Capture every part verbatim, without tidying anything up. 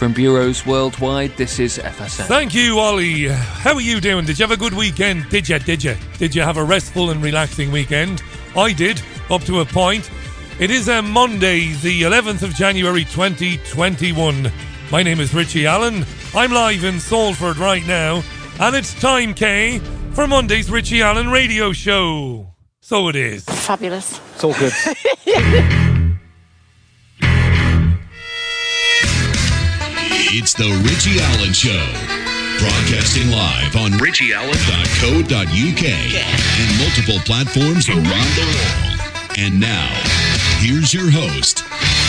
from bureaus worldwide, this is F S N. Thank you, Ollie. How are you doing? Did you have a good weekend? Did you? Did you? Did you have a restful and relaxing weekend? I did, up to a point. It is a Monday, the eleventh of January twenty twenty-one. My name is Richie Allen. I'm live in Salford right now, and it's time, Kay, for Monday's Richie Allen radio show. So it is. Fabulous. It's all good. It's the Richie Allen Show, broadcasting live on richie allen dot co dot u k and multiple platforms around the world. And now, here's your host,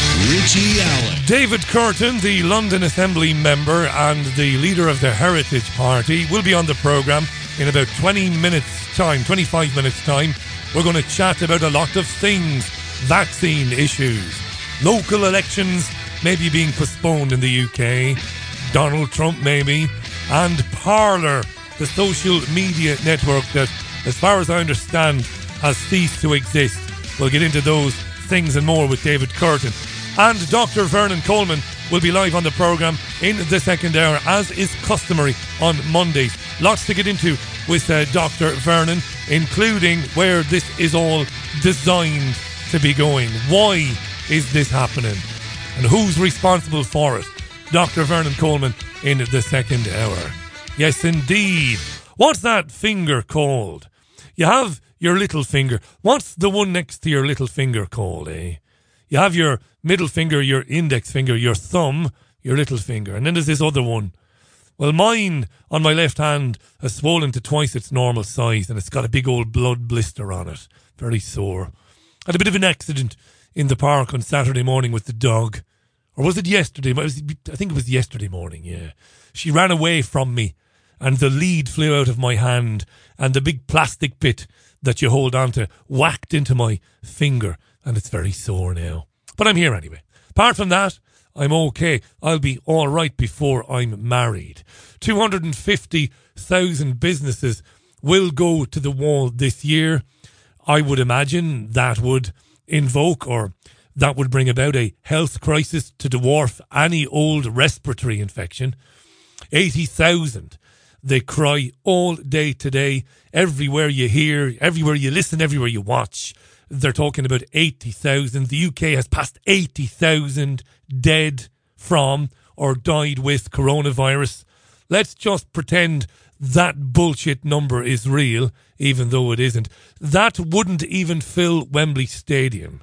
Richie Allen. David Curtin, the London Assembly member and the leader of the Heritage Party, will be on the programme in about twenty minutes' time, twenty-five minutes' time. We're going to chat about a lot of things. Vaccine issues, local elections maybe being postponed in the U K, Donald Trump maybe, and Parler, the social media network that, as far as I understand, has ceased to exist. We'll get into those things and more with David Curtin. And Doctor Vernon Coleman will be live on the programme in the second hour, as is customary on Mondays. Lots to get into with uh, Doctor Vernon, including where this is all designed to be going. Why is this happening? And who's responsible for it? Doctor Vernon Coleman in the second hour. Yes, indeed. What's that finger called? You have your little finger. What's the one next to your little finger called, eh? You have your middle finger, your index finger, your thumb, your little finger. And then there's this other one. Well, mine on my left hand has swollen to twice its normal size, and it's got a big old blood blister on it. Very sore. I had a bit of an accident in the park on Saturday morning with the dog. Or was it yesterday? I think it was yesterday morning, yeah. She ran away from me, and the lead flew out of my hand, and the big plastic bit that you hold on to whacked into my finger, and it's very sore now. But I'm here anyway. Apart from that, I'm okay. I'll be all right before I'm married. two hundred fifty thousand businesses will go to the wall this year. I would imagine that would invoke or that would bring about a health crisis to dwarf any old respiratory infection. eighty thousand. They cry all day today. Everywhere you hear, everywhere you listen, everywhere you watch, they're talking about eighty thousand. The U K has passed eighty thousand dead from or died with coronavirus. Let's just pretend that bullshit number is real, even though it isn't. That wouldn't even fill Wembley Stadium.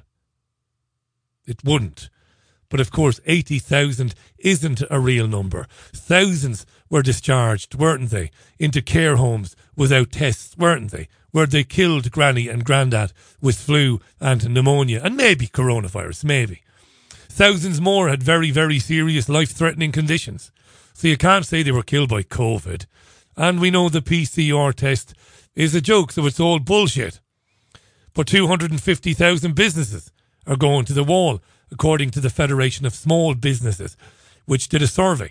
It wouldn't. But of course, eighty thousand isn't a real number. Thousands were discharged, weren't they, into care homes without tests, weren't they, where they killed Granny and Grandad with flu and pneumonia and maybe coronavirus, maybe. Thousands more had very, very serious life-threatening conditions. So you can't say they were killed by COVID. And we know the P C R test is a joke, so it's all bullshit. But two hundred fifty thousand businesses are going to the wall, according to the Federation of Small Businesses, which did a survey.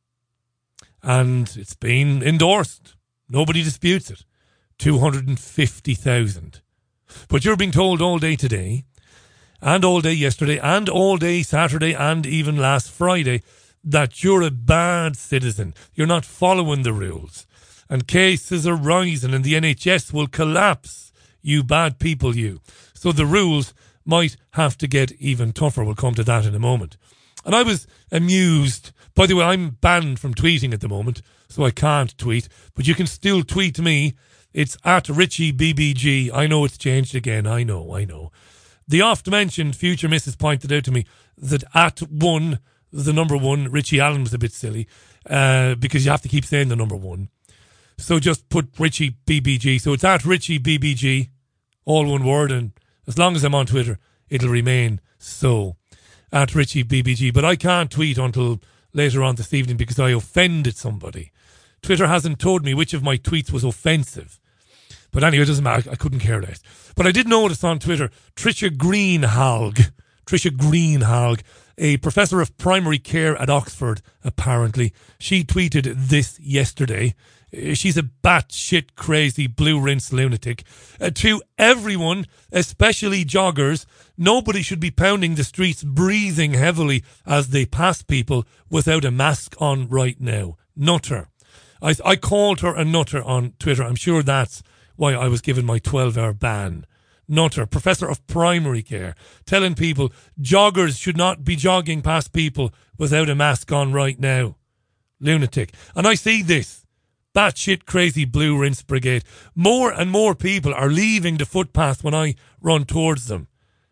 And it's been endorsed. Nobody disputes it. two hundred fifty thousand. But you're being told all day today, and all day yesterday, and all day Saturday, and even last Friday, that you're a bad citizen. You're not following the rules. And cases are rising, and the N H S will collapse. You bad people, you. So the rules might have to get even tougher. We'll come to that in a moment. And I was amused. By the way, I'm banned from tweeting at the moment, so I can't tweet. But you can still tweet me. It's at Richie B B G. I know it's changed again. I know, I know. The oft-mentioned future missus pointed out to me that at one, the number one, Richie Allen was a bit silly, uh, because you have to keep saying the number one. So just put Richie B B G. So it's at Richie B B G, all one word, and as long as I'm on Twitter, it'll remain so, at Richie B B G. But I can't tweet until later on this evening because I offended somebody. Twitter hasn't told me which of my tweets was offensive. But anyway, it doesn't matter. I couldn't care less. But I did notice on Twitter, Tricia Greenhalgh, Tricia Greenhalgh, a professor of primary care at Oxford, apparently, she tweeted this yesterday. She's a batshit crazy blue rinse lunatic. Uh, to everyone, especially joggers, nobody should be pounding the streets breathing heavily as they pass people without a mask on right now. Nutter. I, I called her a nutter on Twitter. I'm sure that's why I was given my twelve-hour ban. Nutter, professor of primary care, telling people joggers should not be jogging past people without a mask on right now. Lunatic. And I see this. Batshit crazy blue rinse brigade. More and more people are leaving the footpath when I run towards them.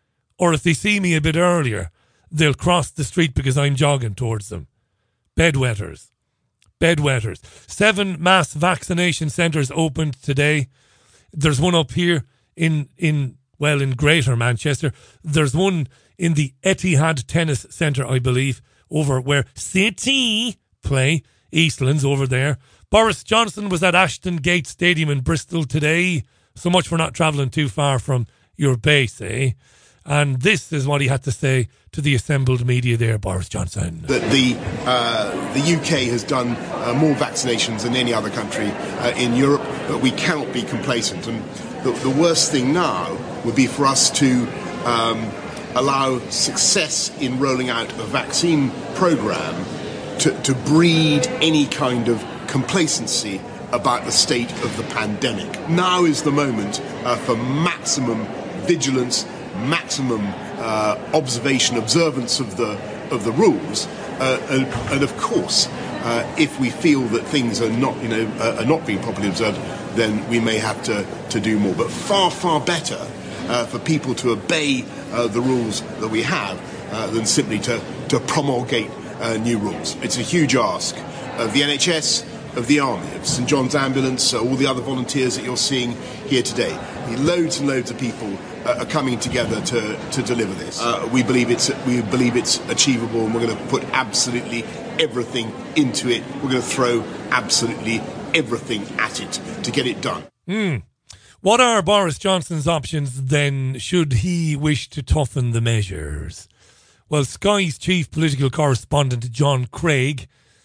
Or if they see me a bit earlier, they'll cross the street because I'm jogging towards them. Bedwetters. Bedwetters. Seven mass vaccination centres opened today. There's one up here in, in well, in Greater Manchester. There's one in the Etihad Tennis Centre, I believe, over where City play. Eastlands over there. Boris Johnson was at Ashton Gate Stadium in Bristol today. So much for not travelling too far from your base, eh? And this is what he had to say to the assembled media there, Boris Johnson. That the uh, the U K has done uh, more vaccinations than any other country uh, in Europe, but we cannot be complacent. And the, the worst thing now would be for us to um, allow success in rolling out a vaccine programme to, to breed any kind of complacency about the state of the pandemic. Now is the moment uh, for maximum vigilance, maximum uh, observation, observance of the of the rules, uh, and, and of course, uh, if we feel that things are not, you know, uh, are not being properly observed, then we may have to, to do more. But far, far better uh, for people to obey uh, the rules that we have uh, than simply to to promulgate uh, new rules. It's a huge ask of the N H S, of the Army, of St John's Ambulance, uh, all the other volunteers that you're seeing here today. I mean, loads and loads of people uh, are coming together to, to deliver this. Uh, we believe it's we believe it's achievable, and we're going to put absolutely everything into it. We're going to throw absolutely everything at it to get it done. Mm. What are Boris Johnson's options then, should he wish to toughen the measures? Well, Sky's chief political correspondent, John Craig,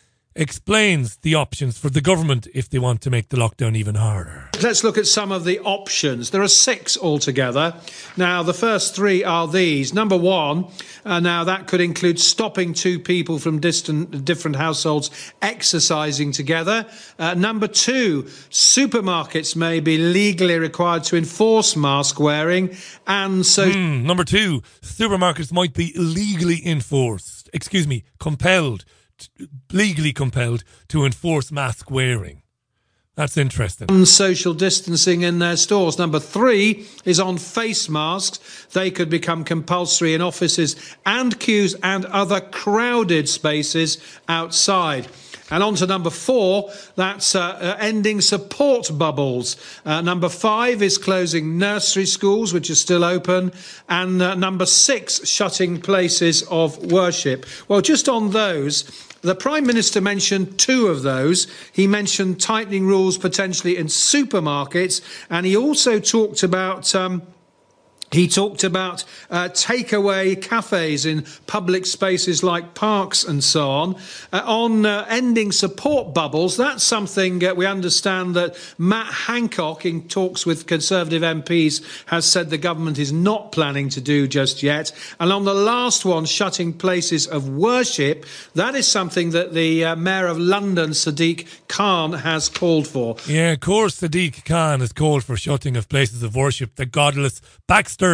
explains the options for the government if they want to make the lockdown even harder. Let's look at some of the options. There are six altogether. Now, the first three are these. Number one, uh, now that could include stopping two people from distant, different households exercising together. Uh, number two, supermarkets may be legally required to enforce mask wearing. And so... Mm, number two, supermarkets might be legally enforced, excuse me, compelled legally compelled to enforce mask wearing. That's interesting. And social distancing in their stores. Number three is on face masks. They could become compulsory in offices and queues and other crowded spaces outside. And on to number four, that's uh, uh, ending support bubbles. Uh, number five is closing nursery schools, which are still open. And uh, number six, shutting places of worship. Well, just on those, the Prime Minister mentioned two of those. He mentioned tightening rules potentially in supermarkets, and he also talked about... Um, He talked about uh, takeaway cafes in public spaces like parks and so on. Uh, on uh, ending support bubbles, that's something uh, we understand that Matt Hancock, in talks with Conservative M Ps, has said the government is not planning to do just yet. And on the last one, shutting places of worship, that is something that the uh, Mayor of London, Sadiq Khan, has called for. Yeah, of course, Sadiq Khan has called for shutting of places of worship. The godless Baxter.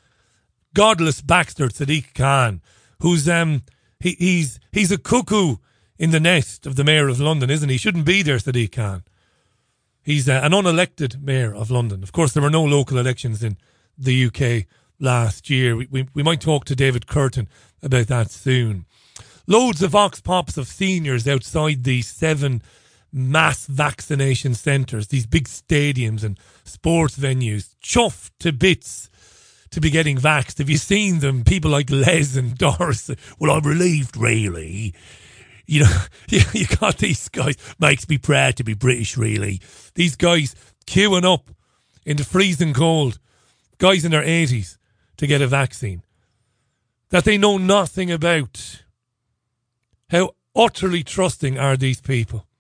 Godless bastard Sadiq Khan, who's um he, he's he's a cuckoo in the nest of the Mayor of London, isn't he? He shouldn't be there, Sadiq Khan. He's uh, an unelected Mayor of London. Of course, there were no local elections in the U K last year. We we, we might talk to David Curtin about that soon. Loads of vox pops of seniors outside these seven mass vaccination centres, these big stadiums and sports venues, chuffed to bits to be getting vaxxed. Have you seen them? People like Les and Doris. Well, I'm relieved, really. You know, you got these guys. Makes me proud to be British, really. These guys queuing up in the freezing cold, guys in their eighties, to get a vaccine that they know nothing about. How utterly trusting are these people?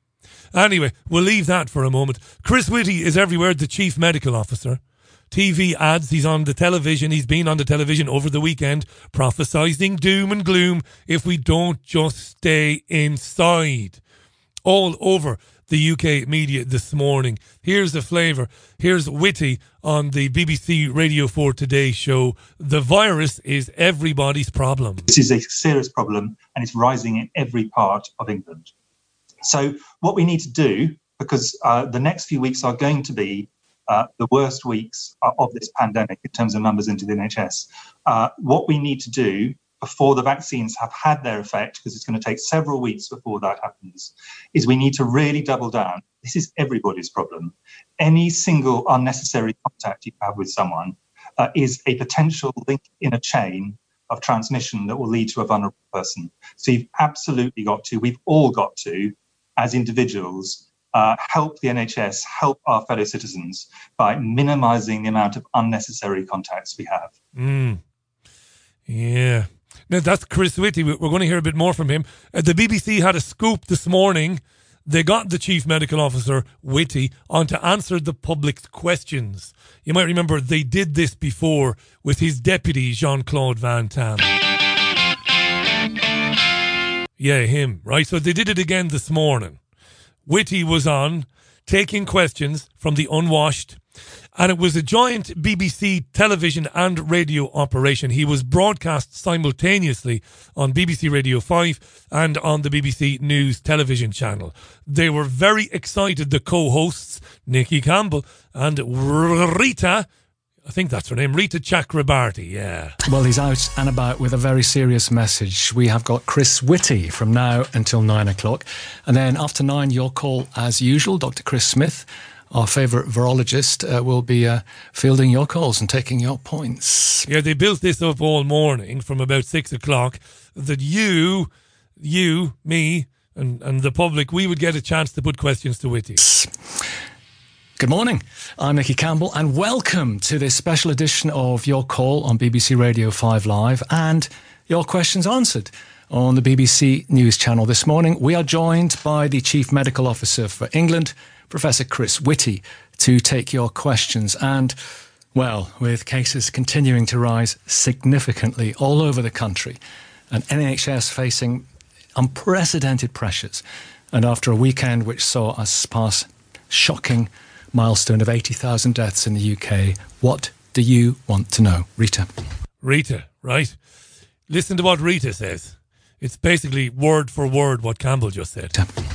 Anyway, we'll leave that for a moment. Chris Whitty is everywhere, the Chief Medical Officer. T V ads, he's on the television, he's been on the television over the weekend, prophesying doom and gloom if we don't just stay inside. All over the U K media this morning. Here's the flavour. Here's Whitty on the B B C Radio four Today show. The virus is everybody's problem. This is a serious problem and it's rising in every part of England. So what we need to do, because uh, the next few weeks are going to be uh, the worst weeks of this pandemic in terms of numbers into the N H S, uh, what we need to do before the vaccines have had their effect, because it's going to take several weeks before that happens, is we need to really double down. This is everybody's problem. Any single unnecessary contact you have with someone uh, is a potential link in a chain of transmission that will lead to a vulnerable person. So you've absolutely got to, we've all got to, as individuals, uh, help the N H S, help our fellow citizens by minimising the amount of unnecessary contacts we have. Mm. Yeah. Now, that's Chris Whitty. We're going to hear a bit more from him. Uh, the B B C had a scoop this morning. They got the Chief Medical Officer, Whitty, on to answer the public's questions. You might remember they did this before with his deputy, Jean-Claude Van Damme. Yeah, him, right? So they did it again this morning. Whitty was on, taking questions from the unwashed, and it was a joint B B C television and radio operation. He was broadcast simultaneously on B B C Radio five and on the B B C News television channel. They were very excited, the co-hosts, Nikki Campbell and Rita, I think that's her name, Rita Chakrabarti, yeah. Well, he's out and about with a very serious message. We have got Chris Whitty from now until nine o'clock. And then after nine, your call as usual, Doctor Chris Smith, our favourite virologist, uh, will be uh, fielding your calls and taking your points. Yeah, they built this up all morning from about six o'clock that you, you, me, and, and the public, we would get a chance to put questions to Whitty. Good morning. I'm Nicky Campbell and welcome to this special edition of Your Call on B B C Radio five Live and Your Questions Answered on the B B C News channel this morning. We are joined by the Chief Medical Officer for England, Professor Chris Whitty, to take your questions. And, well, with cases continuing to rise significantly all over the country and N H S facing unprecedented pressures, and after a weekend which saw us pass shocking milestone of eighty thousand deaths in the U K, what do you want to know? Rita. Rita, right? Listen to what Rita says. It's basically word for word what Campbell just said.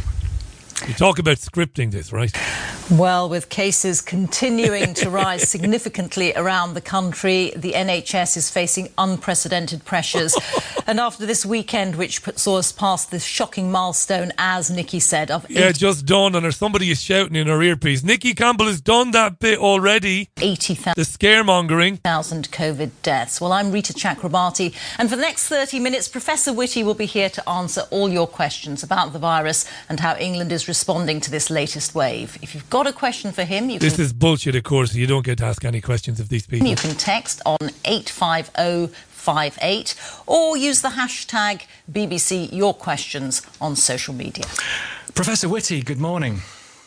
You talk about scripting this, right? Well, with cases continuing to rise significantly around the country, the N H S is facing unprecedented pressures. And after this weekend, which saw us past this shocking milestone, as Nikki said, of yeah, it just dawned on her. Somebody is shouting in her earpiece. Nikki Campbell has done that bit already. eighty thousand. The scaremongering. Thousand COVID deaths. Well, I'm Rita Chakrabarti, and for the next thirty minutes, Professor Whitty will be here to answer all your questions about the virus and how England is responding to this latest wave. If you've got a question for him, you this can... is bullshit, of course. You don't get to ask any questions of these people. You can text on eight five oh five eight or use the hashtag B B C Your Questions on social media. Professor Whitty, good morning.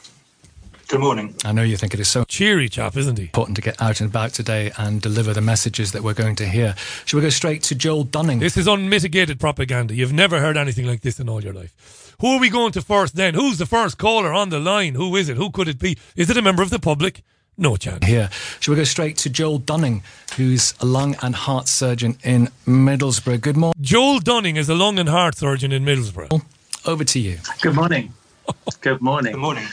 Good morning. I know you think it is so cheery chap, isn't he? Important to get out and about today and deliver the messages that we're going to hear. Shall we go straight to Joel Dunning? This is unmitigated propaganda. You've never heard anything like this in all your life. Who are we going to first then? Who's the first caller on the line? Who is it? Who could it be? Is it a member of the public? No chance. Here. Shall we go straight to Joel Dunning, who's a lung and heart surgeon in Middlesbrough? Good morning. Joel Dunning is a lung and heart surgeon in Middlesbrough. Over to you. Good morning. Good morning. Good morning.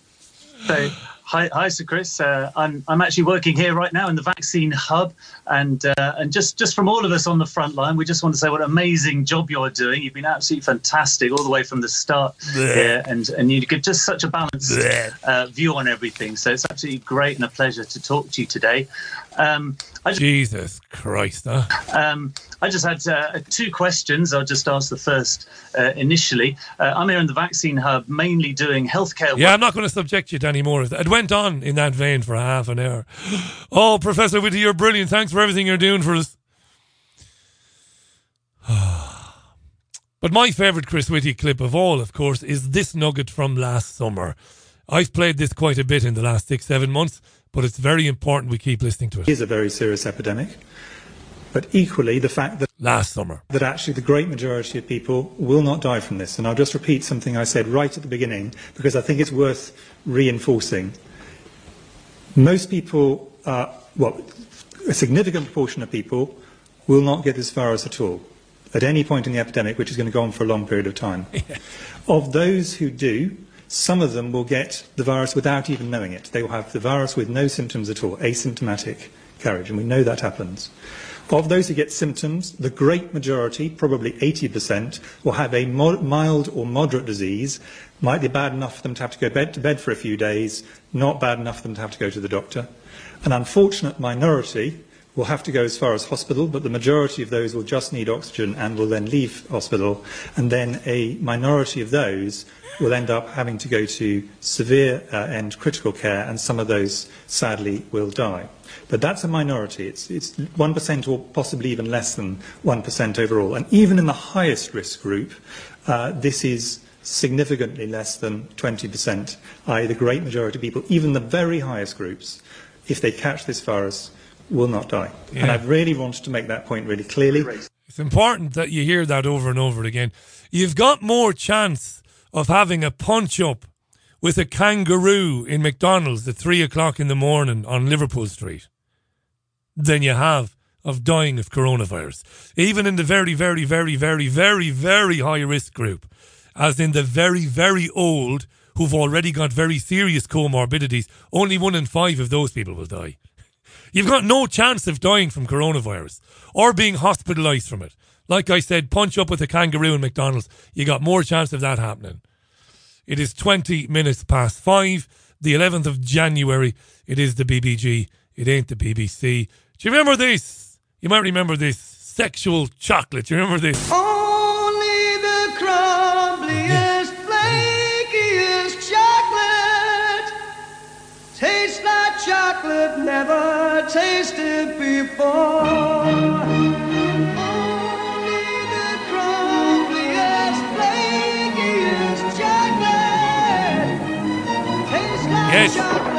So, hi, hi, Sir Chris. Uh, I'm I'm actually working here right now in the vaccine hub, and uh, and just, just from all of us on the front line, we just want to say what an amazing job you're doing. You've been absolutely fantastic all the way from the start here, and and you give just such a balanced uh, view on everything. So it's absolutely great and a pleasure to talk to you today. Um, I just, Jesus Christ, huh? Um, I just had uh, two questions. I'll just ask the first uh, initially. Uh, I'm here in the vaccine hub, mainly doing healthcare work. Yeah, I'm not going to subject you to any more of that. It went on in that vein for a half an hour. Oh, Professor Whitty, you're brilliant. Thanks for everything you're doing for us. But my favourite Chris Whitty clip of all, of course, is this nugget from last summer. I've played this quite a bit in the last six, seven months, but it's very important we keep listening to it. It is a very serious epidemic. But equally, the fact that last summer that actually the great majority of people will not die from this. And I'll just repeat something I said right at the beginning, because I think it's worth reinforcing. Most people, uh, well, a significant proportion of people will not get this virus at all at any point in the epidemic, which is going to go on for a long period of time. Yeah. Of those who do, some of them will get the virus without even knowing it. They will have the virus with no symptoms at all, asymptomatic carriage, and we know that happens. Of those who get symptoms, the great majority, probably eighty percent, will have a mo- mild or moderate disease. Might be bad enough for them to have to go bed- to bed for a few days, not bad enough for them to have to go to the doctor. An unfortunate minority will have to go as far as hospital, but the majority of those will just need oxygen and will then leave hospital. And then a minority of those will end up having to go to severe uh, and critical care, and some of those, sadly, will die. But that's a minority. It's, it's one percent or possibly even less than one percent overall. And even in the highest risk group, uh, this is significantly less than twenty percent, that is the great majority of people, even the very highest groups, if they catch this virus, will not die. Yeah. And I really wanted to make that point really clearly. It's important that you hear that over and over again. You've got more chance of having a punch-up with a kangaroo in McDonald's at three o'clock in the morning on Liverpool Street than you have of dying of coronavirus. Even in the very, very, very, very, very, very high-risk group, as in the very, very old who've already got very serious comorbidities, only one in five of those people will die. You've got no chance of dying from coronavirus or being hospitalised from it. Like I said, punch up with a kangaroo in McDonald's. You got more chance of that happening. It is twenty minutes past five, the eleventh of January. It is the B B G. It ain't the B B C. Do you remember this? You might remember this. Sexual chocolate. Do you remember this? Only the crumbliest, flakiest chocolate tastes like chocolate never tasted before. Yes.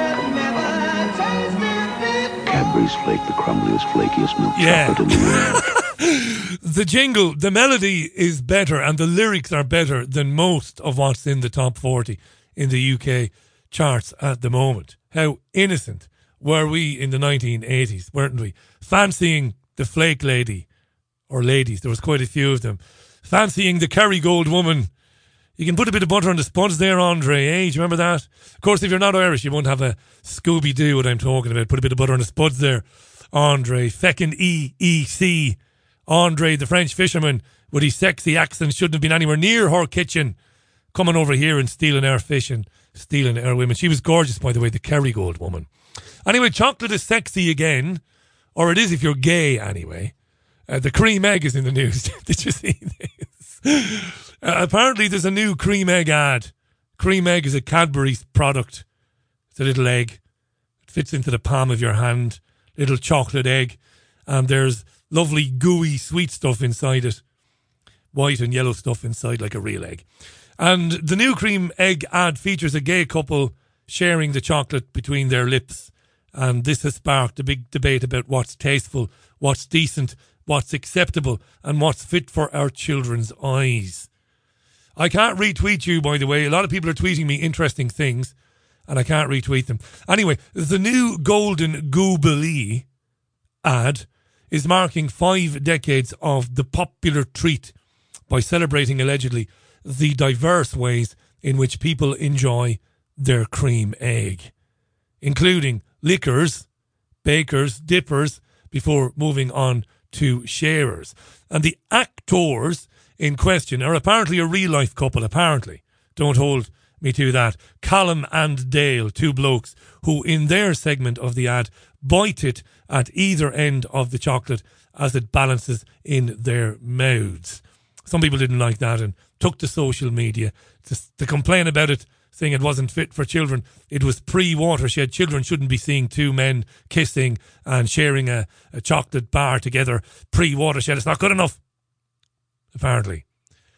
Cadbury's Flake, the crumbliest, flakiest milk yeah. chocolate in the world. The jingle, the melody is better and the lyrics are better than most of what's in the top forty in the U K charts at the moment. How innocent were we in the nineteen eighties, weren't we? Fancying the Flake lady, or ladies, there was quite a few of them. Fancying the Kerrygold woman. You can put a bit of butter on the spuds there, Andre, eh? Do you remember that? Of course, if you're not Irish, you won't have a Scooby-Doo, what I'm talking about. Put a bit of butter on the spuds there, Andre. Feckin' E E C. Andre, the French fisherman, with his sexy accent, shouldn't have been anywhere near her kitchen, coming over here and stealing our fish and stealing our women. She was gorgeous, by the way, the Kerrygold woman. Anyway, chocolate is sexy again, or it is if you're gay, anyway. Uh, the cream egg is in the news. Did you see this? Uh, apparently there's a new cream egg ad. Cream egg is a Cadbury's product. It's a little egg. It fits into the palm of your hand. Little chocolate egg. And there's lovely gooey sweet stuff inside it. White and yellow stuff inside like a real egg. And the new cream egg ad features a gay couple sharing the chocolate between their lips. And this has sparked a big debate about what's tasteful, what's decent, what's acceptable, and what's fit for our children's eyes. I can't retweet you, by the way. A lot of people are tweeting me interesting things, and I can't retweet them. Anyway, the new Golden Goobly ad is marking five decades of the popular treat by celebrating, allegedly, the diverse ways in which people enjoy their cream egg, including lickers, bakers, dippers, before moving on to sharers. And the actors in question are apparently a real life couple, apparently. Don't hold me to that. Callum and Dale, two blokes who in their segment of the ad bite it at either end of the chocolate as it balances in their mouths. Some people didn't like that and took to social media to, to complain about it, saying it wasn't fit for children. It was pre-watershed. Children shouldn't be seeing two men kissing and sharing a, a chocolate bar together pre-watershed. It's not good enough, apparently.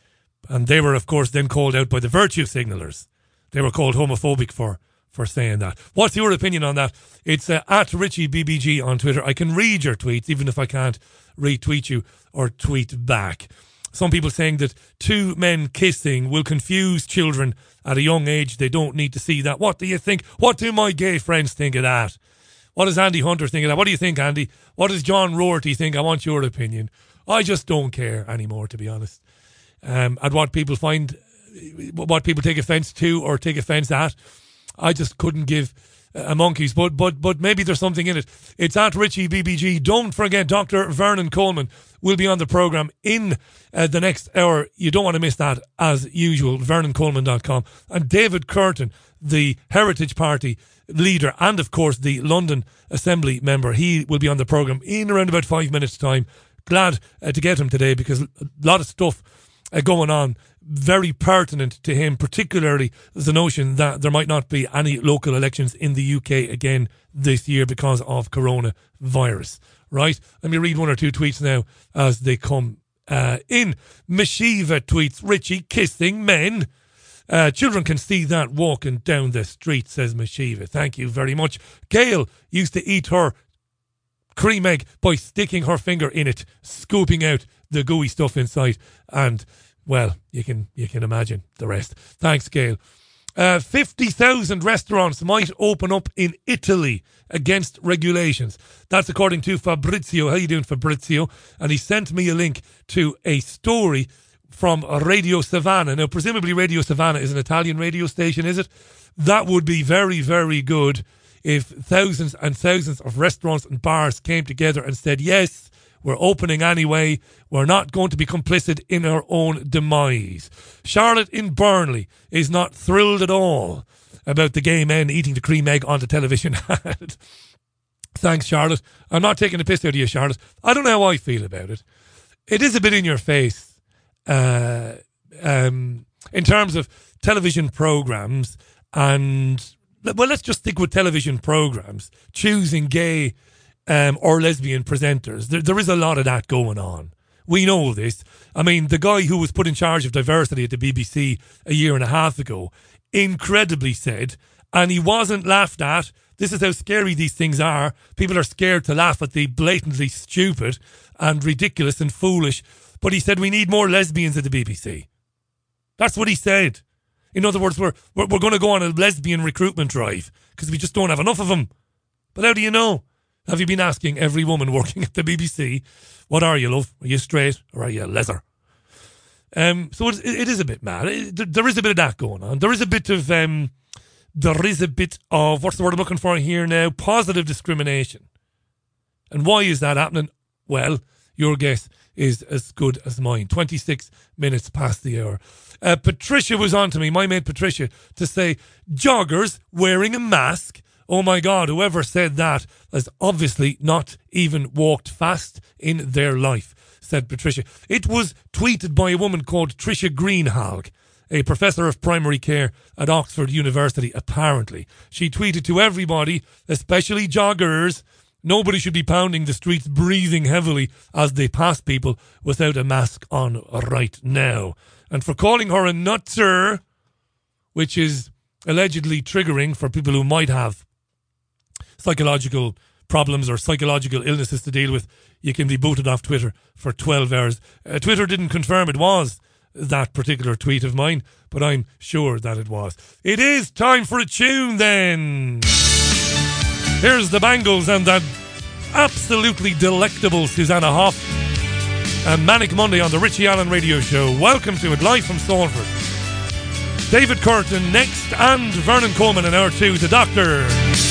And they were, of course, then called out by the virtue signalers. They were called homophobic for, for saying that. What's your opinion on that? It's uh, at Richie B B G on Twitter. I can read your tweets, even if I can't retweet you or tweet back. Some people saying that two men kissing will confuse children at a young age. They don't need to see that. What do you think? What do my gay friends think of that? What does Andy Hunter think of that? What do you think, Andy? What does John Roarty think? I want your opinion. I just don't care anymore, to be honest. Um, and what people find, what people take offence to or take offence at, I just couldn't give a monkey's. But but but maybe there's something in it. It's at Richie B B G. Don't forget, Doctor Vernon Coleman will be on the programme in uh, the next hour. You don't want to miss that, as usual. vernon coleman dot com. And David Curtin, the Heritage Party leader and, of course, the London Assembly member, he will be on the programme in around about five minutes' time. Glad uh, to get him today, because a lot of stuff uh, going on, very pertinent to him, particularly the notion that there might not be any local elections in the U K again this year because of coronavirus. Right? Let me read one or two tweets now as they come uh, in. Meshiva tweets, Richie kissing men. Uh, children can see that walking down the street, says Meshiva. Thank you very much. Gail used to eat her cream egg by sticking her finger in it, scooping out the gooey stuff inside, and, well, you can you can imagine the rest. Thanks, Gail. Uh, fifty thousand restaurants might open up in Italy against regulations. That's according to Fabrizio. How you doing, Fabrizio? And he sent me a link to a story from Radio Savannah. Now, presumably Radio Savannah is an Italian radio station, is it? That would be very, very good if thousands and thousands of restaurants and bars came together and said, yes, we're opening anyway. We're not going to be complicit in our own demise. Charlotte in Burnley is not thrilled at all about the gay men eating the cream egg on the television. Thanks, Charlotte. I'm not taking the piss out of you, Charlotte. I don't know how I feel about it. It is a bit in your face. Uh, um, in terms of television programmes and, well, let's just stick with television programmes, choosing gay um, or lesbian presenters. There, there is a lot of that going on. We know this. I mean, the guy who was put in charge of diversity at the B B C a year and a half ago incredibly said, and he wasn't laughed at. This is how scary these things are. People are scared to laugh at the blatantly stupid and ridiculous and foolish. But he said we need more lesbians at the B B C. That's what he said. In other words, we're we're, we're going to go on a lesbian recruitment drive because we just don't have enough of them. But how do you know? Have you been asking every woman working at the B B C, what are you, love? Are you straight or are you a leather? Um, so it, it is a bit mad. It, there is a bit of that going on. There is a bit of, um, there is a bit of, what's the word I'm looking for here now? Positive discrimination. And why is that happening? Well, your guess is as good as mine. twenty-six minutes past the hour. Uh, Patricia was on to me, my mate Patricia, to say, joggers wearing a mask? Oh my God, whoever said that has obviously not even walked fast in their life, said Patricia. It was tweeted by a woman called Tricia Greenhalgh, a professor of primary care at Oxford University, apparently. She tweeted to everybody, especially joggers, nobody should be pounding the streets breathing heavily as they pass people without a mask on right now. And for calling her a nutzer, which is allegedly triggering for people who might have psychological problems or psychological illnesses to deal with, you can be booted off Twitter for twelve hours. Uh, Twitter didn't confirm it was that particular tweet of mine, but I'm sure that it was. It is time for a tune then. Here's the Bangles and that absolutely delectable Susanna Hoff and Manic Monday on the Richie Allen Radio Show. Welcome to it, live from Salford. David Curtin next and Vernon Coleman in hour two, the Doctor.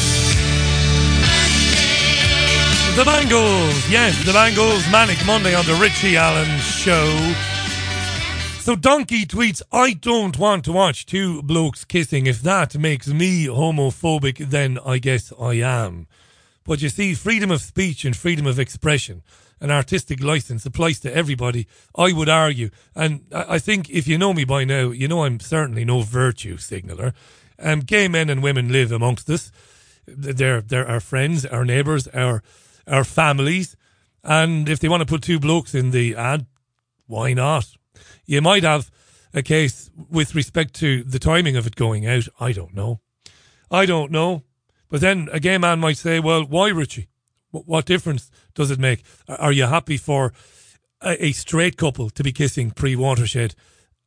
The Bangles, yes, the Bangles, Manic Monday on the Richie Allen Show. So Donkey tweets, I don't want to watch two blokes kissing. If that makes me homophobic, then I guess I am. But you see, freedom of speech and freedom of expression and artistic license applies to everybody, I would argue. And I think if you know me by now, you know I'm certainly no virtue signaller. Um, gay men and women live amongst us. They're, they're our friends, our neighbours, our, our families. And if they want to put two blokes in the ad, why not? You might have a case with respect to the timing of it going out. I don't know. I don't know. But then a gay man might say, well, why, Richie? What difference does it make? Are you happy for a, a straight couple to be kissing pre-Watershed?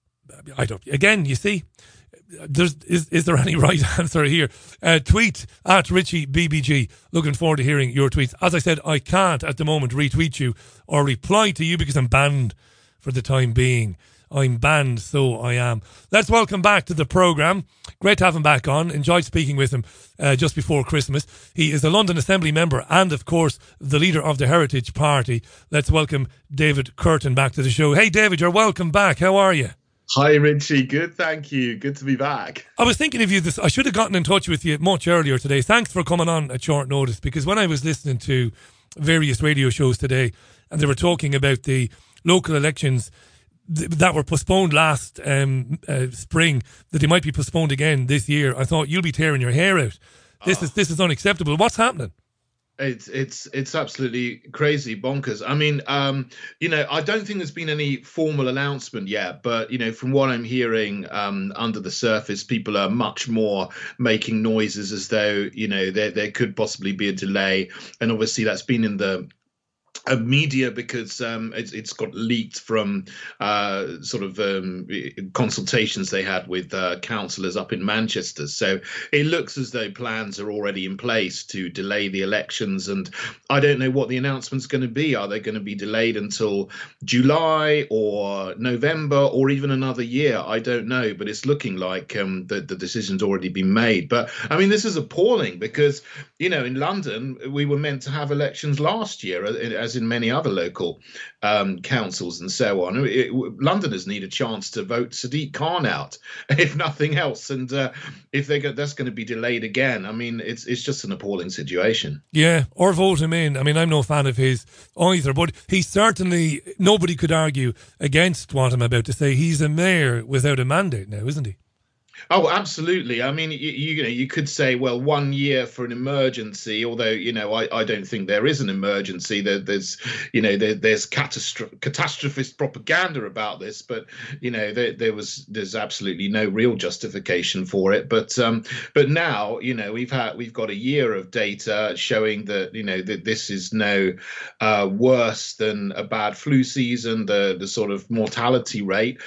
I don't. Again, you see, there's is is there any right answer here? Uh, tweet at Richie B B G. Looking forward to hearing your tweets. As I said, I can't at the moment retweet you or reply to you because I'm banned for the time being. I'm banned, so I am. Let's welcome back to the programme. Great to have him back on. Enjoyed speaking with him uh, just before Christmas. He is a London Assembly member and, of course, the leader of the Heritage Party. Let's welcome David Curtin back to the show. Hey, David, you're welcome back. How are you? Hi, Richie. Good, thank you. Good to be back. I was thinking of you this. I should have gotten in touch with you much earlier today. Thanks for coming on at short notice, because when I was listening to various radio shows today and they were talking about the local elections that were postponed last um, uh, spring, that they might be postponed again this year, I thought, you'll be tearing your hair out. This oh. is this is unacceptable. What's happening? It's it's it's absolutely crazy, bonkers. I mean, um, you know, I don't think there's been any formal announcement yet, but you know, from what I'm hearing um, under the surface, people are much more making noises as though, you know, there there could possibly be a delay, and obviously that's been in the Uh, media because um, it's, it's got leaked from uh, sort of um, consultations they had with uh, councillors up in Manchester. So it looks as though plans are already in place to delay the elections. And I don't know what the announcement's going to be. Are they going to be delayed until July or November or even another year? I don't know. But it's looking like um, the, the decision's already been made. But I mean, this is appalling because, you know, in London, we were meant to have elections last year, as in many other local um, councils and so on. It, it, Londoners need a chance to vote Sadiq Khan out, if nothing else. And uh, if they go, that's going to be delayed again. I mean, it's it's just an appalling situation. Yeah, or vote him in. I mean, I'm no fan of his either, but he's certainly, nobody could argue against what I'm about to say. He's a mayor without a mandate now, isn't he? Oh, absolutely. I mean, you, you know, you could say, well, one year for an emergency, although, you know, I, I don't think there is an emergency. There, there's, you know, there, there's catastro- catastrophist propaganda about this, but, you know, there, there was there's absolutely no real justification for it. But um, but now, you know, we've had we've got a year of data showing that, you know, that this is no uh, worse than a bad flu season. The the sort of mortality rate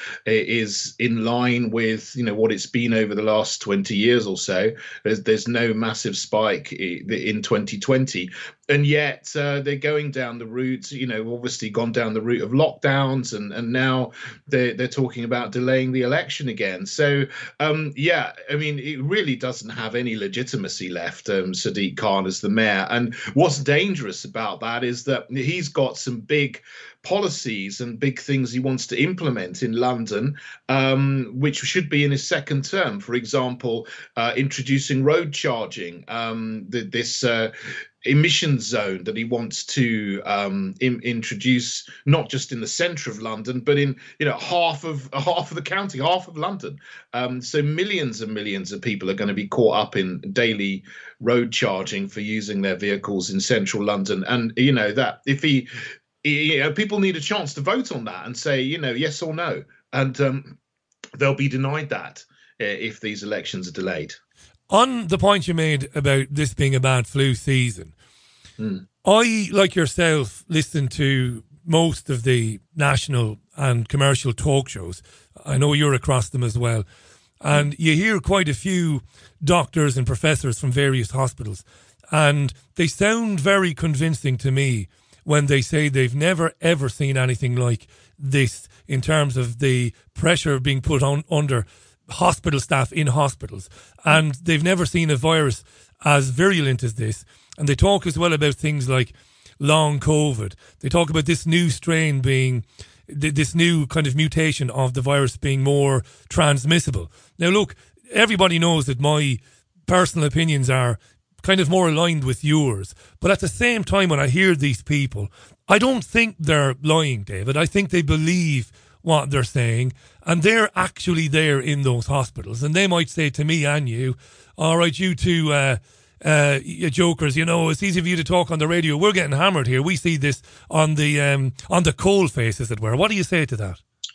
is in line with, you know, what it's been over the last twenty years or so. There's there's no massive spike in twenty twenty, and yet uh, they're going down the route, you know, obviously gone down the route of lockdowns, and and now they're they're talking about delaying the election again. So um, yeah, I mean, it really doesn't have any legitimacy left, um, Sadiq Khan as the mayor. And what's dangerous about that is that he's got some big policies and big things he wants to implement in London, um, which should be in his second term. For example, uh, introducing road charging, um, the, this uh, emission zone that he wants to um, in, introduce, not just in the centre of London, but in, you know, half of uh, half of the county, half of London. Um, so millions and millions of people are going to be caught up in daily road charging for using their vehicles in central London. And, you know, that if he You know, people need a chance to vote on that and say, you know, yes or no. And um, they'll be denied that uh, if these elections are delayed. On the point you made about this being a bad flu season, mm. I, like yourself, listen to most of the national and commercial talk shows. I know you're across them as well. And mm. you hear quite a few doctors and professors from various hospitals. And they sound very convincing to me when they say they've never, ever seen anything like this in terms of the pressure being put on under hospital staff in hospitals. And they've never seen a virus as virulent as this. And they talk as well about things like long COVID. They talk about this new strain being, this new kind of mutation of the virus being more transmissible. Now, look, everybody knows that my personal opinions are kind of more aligned with yours. But at the same time, when I hear these people, I don't think they're lying, David. I think they believe what they're saying, and they're actually there in those hospitals. And they might say to me and you, all right, you two uh, uh, you jokers, you know, it's easy for you to talk on the radio. We're getting hammered here. We see this on the um, on the coal face, as it were. What do you say to that?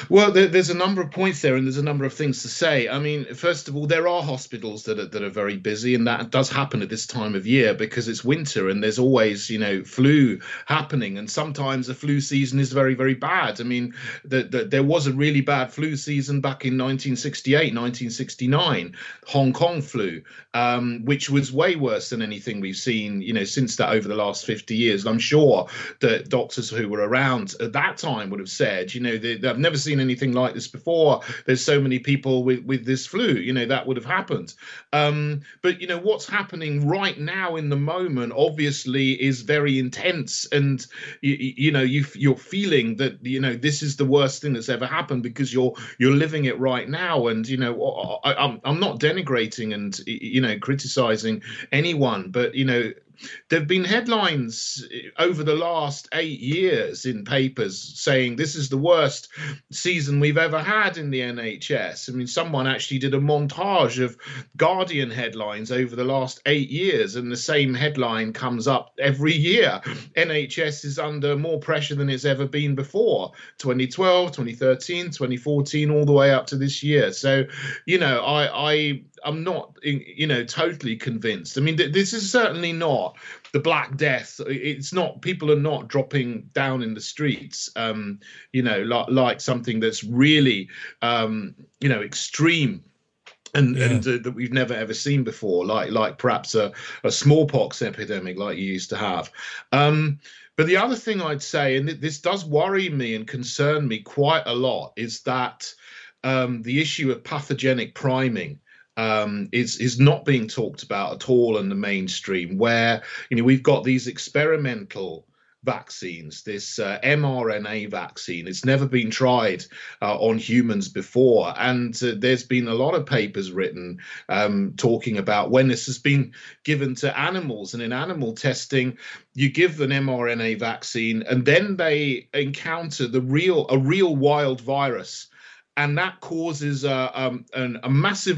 Well, there, there's a number of points there, and there's a number of things to say. I mean, first of all, there are hospitals that are, that are very busy, and that does happen at this time of year because it's winter and there's always, you know, flu happening. And sometimes the flu season is very, very bad. I mean, the, the, there was a really bad flu season back in nineteen sixty-eight, nineteen sixty-nine, Hong Kong flu, um, which was way worse than anything we've seen, you know, since that over the last fifty years. And I'm sure that doctors who were around at that time would have said, you know, they, they've never seen anything like this before. There's so many people with, with this flu, you know, that would have happened. Um, but, you know, what's happening right now in the moment, obviously, is very intense. And, you, you know, you, you're feeling that, you know, this is the worst thing that's ever happened because you're you're living it right now. And, you know, I, I'm, I'm not denigrating and, you know, criticizing anyone, but, you know, there have been headlines over the last eight years in papers saying this is the worst season we've ever had in the N H S. I mean, someone actually did a montage of Guardian headlines over the last eight years, and the same headline comes up every year. N H S is under more pressure than it's ever been before. twenty twelve, twenty thirteen, twenty fourteen, all the way up to this year. So, you know, I... I I'm not, you know, totally convinced. I mean, th- this is certainly not the Black Death. It's not, people are not dropping down in the streets, um, you know, like, like something that's really, um, you know, extreme and, yeah. and uh, that we've never ever seen before, like like perhaps a, a smallpox epidemic like you used to have. Um, but the other thing I'd say, and this does worry me and concern me quite a lot, is that um, the issue of pathogenic priming um is is not being talked about at all in the mainstream, where, you know, we've got these experimental vaccines, this uh, mRNA vaccine. It's never been tried uh, on humans before, and uh, there's been a lot of papers written um talking about when this has been given to animals, and in animal testing you give an mRNA vaccine and then they encounter the real a real wild virus, and that causes a, um, an, a massive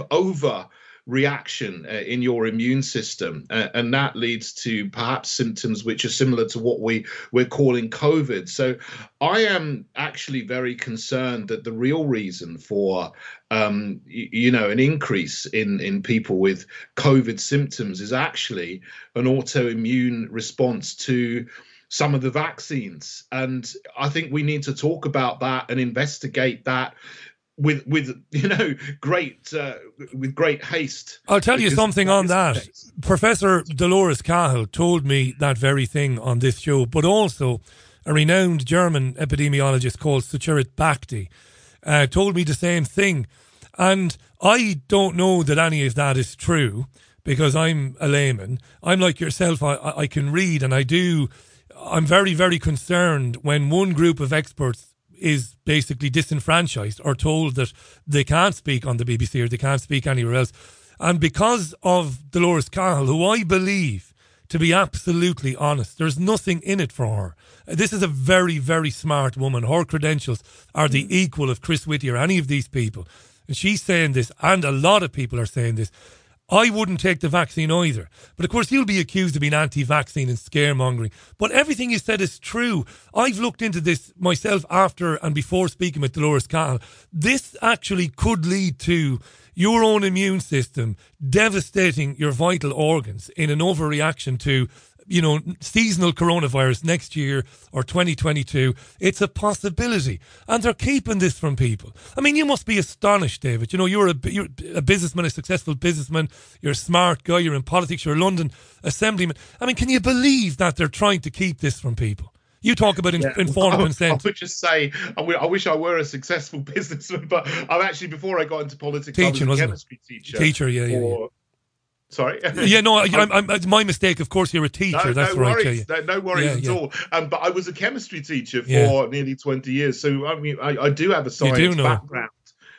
overreaction uh, in your immune system. Uh, and that leads to perhaps symptoms which are similar to what we, we're calling COVID. So I am actually very concerned that the real reason for, um, you, you know, an increase in, in people with COVID symptoms is actually an autoimmune response to some of the vaccines. And I think we need to talk about that and investigate that with, with you know, great uh, with great haste. I'll tell you something on that. Professor Dolores Cahill told me that very thing on this show, but also a renowned German epidemiologist called Sucharit Bhakti uh, told me the same thing. And I don't know that any of that is true, because I'm a layman. I'm like yourself. I, I can read, and I do. I'm very, very concerned when one group of experts is basically disenfranchised or told that they can't speak on the B B C or they can't speak anywhere else. And because of Dolores Cahill, who I believe to be absolutely honest, there's nothing in it for her. This is a very, very smart woman. Her credentials are the equal of Chris Whitty or any of these people. And she's saying this, and a lot of people are saying this. I wouldn't take the vaccine either. But of course, you'll be accused of being anti-vaccine and scaremongering. But everything you said is true. I've looked into this myself after and before speaking with Dolores Cahill. This actually could lead to your own immune system devastating your vital organs in an overreaction to, you know, seasonal coronavirus next year or twenty twenty-two. It's a possibility. And they're keeping this from people. I mean, you must be astonished, David. You know, you're a, you're a businessman, a successful businessman. You're a smart guy. You're in politics. You're a London assemblyman. I mean, can you believe that they're trying to keep this from people? You talk about in, yeah. informed I, consent. I would just say, I, w- I wish I were a successful businessman, but I'm actually, before I got into politics, Teaching, I was a wasn't chemistry it? teacher. Teacher, yeah, yeah. For, yeah. Sorry. Yeah, no, I, I'm, I'm, it's my mistake. Of course, you're a teacher. No, That's no right. Worries. Yeah, yeah. No, no worries yeah, at yeah. all. Um, but I was a chemistry teacher for Yeah. nearly twenty years, so I mean, I, I do have a science You do know. background.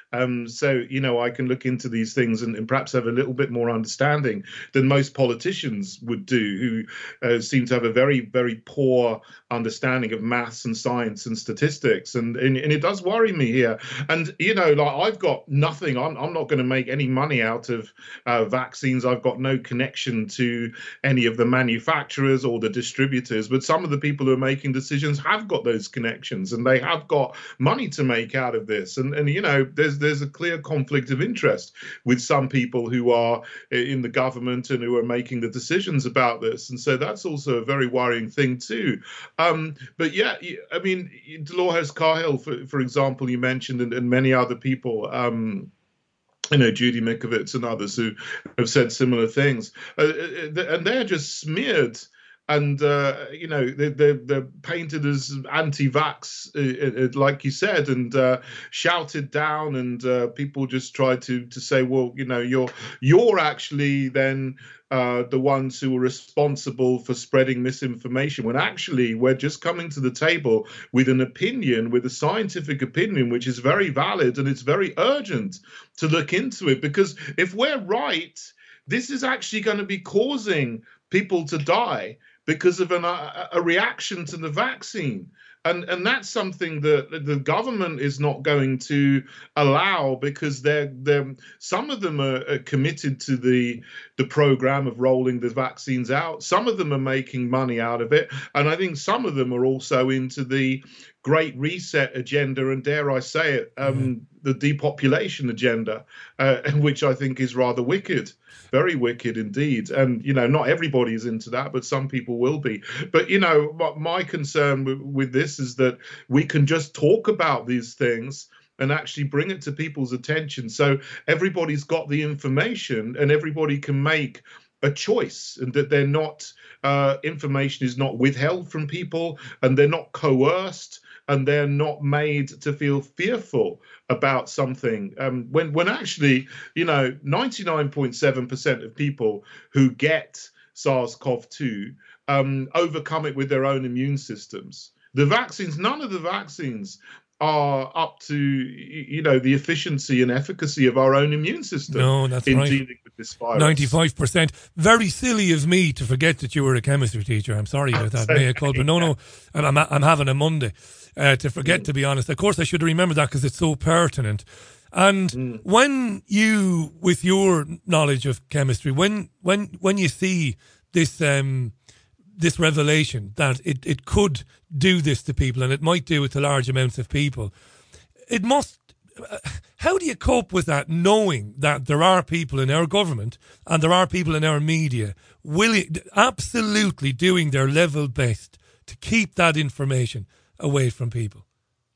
Um, so, you know, I can look into these things and, and perhaps have a little bit more understanding than most politicians would do, who uh, seem to have a very, very poor understanding of maths and science and statistics. And, and, and it does worry me here. And, you know, like I've got nothing. I'm, I'm not going to make any money out of uh, vaccines. I've got no connection to any of the manufacturers or the distributors. But some of the people who are making decisions have got those connections, and they have got money to make out of this. And, and you know, there's there's a clear conflict of interest with some people who are in the government and who are making the decisions about this. And so that's also a very worrying thing too. Um, but yeah, I mean, Dolores Cahill, for, for example, you mentioned, and, and many other people, um, you know, Judy Mikovits and others who have said similar things. Uh, and they're just smeared. And, uh, you know, they, they're, they're painted as anti-vax, uh, uh, like you said, and uh, shouted down. And uh, people just try to to say, well, you know, you're you're actually then uh, the ones who are responsible for spreading misinformation, when actually we're just coming to the table with an opinion, with a scientific opinion, which is very valid, and it's very urgent to look into it. Because if we're right, this is actually going to be causing people to die because of an, a, a reaction to the vaccine. And, and that's something that the government is not going to allow, because they're, they're some of them are, are committed to the the program of rolling the vaccines out. Some of them are making money out of it. And I think some of them are also into the Great Reset agenda, and dare I say it, um, mm. the depopulation agenda, uh, which I think is rather wicked, very wicked indeed. And, you know, not everybody is into that, but some people will be. But, you know, my concern with, with this is that we can just talk about these things and actually bring it to people's attention. So everybody's got the information and everybody can make a choice, and that they're not, uh, information is not withheld from people, and they're not coerced, and they're not made to feel fearful about something. Um, when when actually, you know, ninety-nine point seven percent of people who get SARS-C o V two um, overcome it with their own immune systems. The vaccines, none of the vaccines are up to, you know, the efficiency and efficacy of our own immune system. No, that's in right. dealing with this virus. ninety-five percent. Very silly of me to forget that you were a chemistry teacher. I'm sorry about that. Mea culpa. No, no, I'm, I'm, I'm having a Monday uh, to forget, mm. to be honest. Of course, I should remember that because it's so pertinent. And mm. when you, with your knowledge of chemistry, when when when you see this um, this revelation that it, it could do this to people, and it might do it to large amounts of people, it must... Uh, how do you cope with that, knowing that there are people in our government and there are people in our media willing, absolutely doing their level best to keep that information away from people?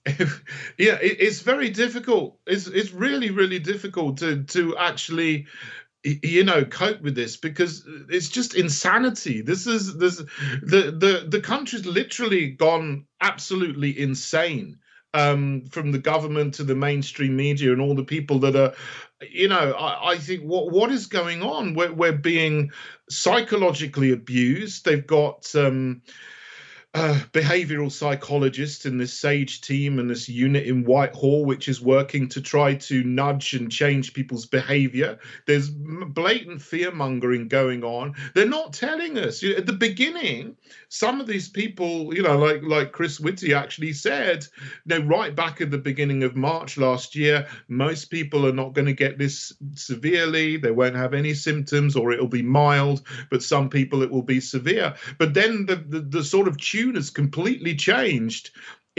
Yeah, it, it's very difficult. It's it's really, really difficult to to actually, you know, cope with this, because it's just insanity. This is this the the the country's literally gone absolutely insane. Um, from the government to the mainstream media and all the people that are, you know, I, I think what what is going on? We're, we're being psychologically abused. They've got um, uh, behavioral psychologists in this SAGE team and this unit in Whitehall, which is working to try to nudge and change people's behavior. There's blatant fear mongering going on. They're not telling us. At the beginning, some of these people, you know, like like Chris Whitty actually said, you know, right back at the beginning of March last year, most people are not going to get this severely. They won't have any symptoms, or it'll be mild, but some people it will be severe. But then the the, the sort of tune has completely changed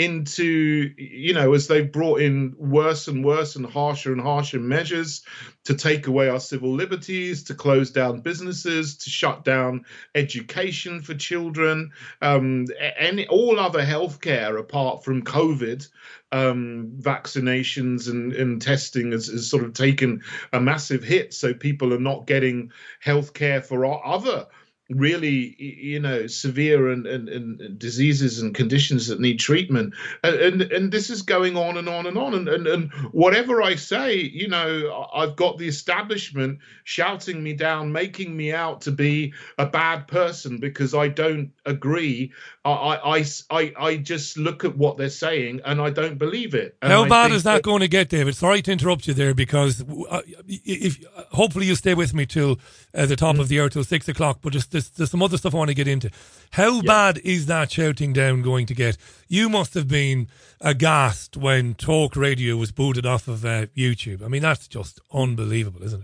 into, you know, as they've brought in worse and worse and harsher and harsher measures to take away our civil liberties, to close down businesses, to shut down education for children, um, and all other healthcare apart from COVID. Um, vaccinations and, and testing has, has sort of taken a massive hit. So people are not getting healthcare for our other really, you know, severe and, and, and diseases and conditions that need treatment. And, and and this is going on and on and on. And, and and whatever I say, you know, I've got the establishment shouting me down, making me out to be a bad person because I don't agree. I I I, I just look at what they're saying and I don't believe it. And How I bad think is that, that going to get, David? Sorry to interrupt you there, because uh, if hopefully you'll stay with me till uh, the top mm. of the hour, till six o'clock. But just there's, there's some other stuff I want to get into. How yeah. bad is that shouting down going to get? You must have been aghast when talk radio was booted off of uh, YouTube. I mean, that's just unbelievable, isn't it?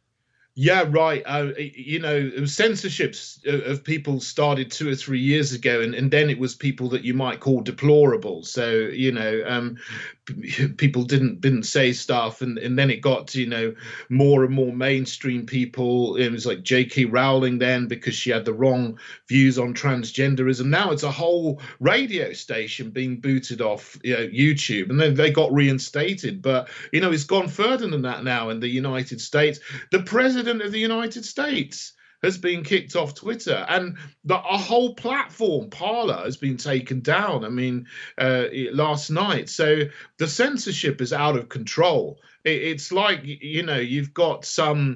Yeah, right. Uh, you know, censorships of people started two or three years ago, and, and then it was people that you might call deplorable. So, you know, um, people didn't didn't say stuff, and, and then it got to, you know, more and more mainstream people. It was like J K Rowling then, because she had the wrong views on transgenderism. Now it's a whole radio station being booted off, you know, YouTube, and then they got reinstated. But, you know, it's gone further than that now in the United States. The president of the United States has been kicked off Twitter, and the a whole platform, Parler, has been taken down. I mean, uh, last night. So the censorship is out of control. It, it's like, you know, you've got some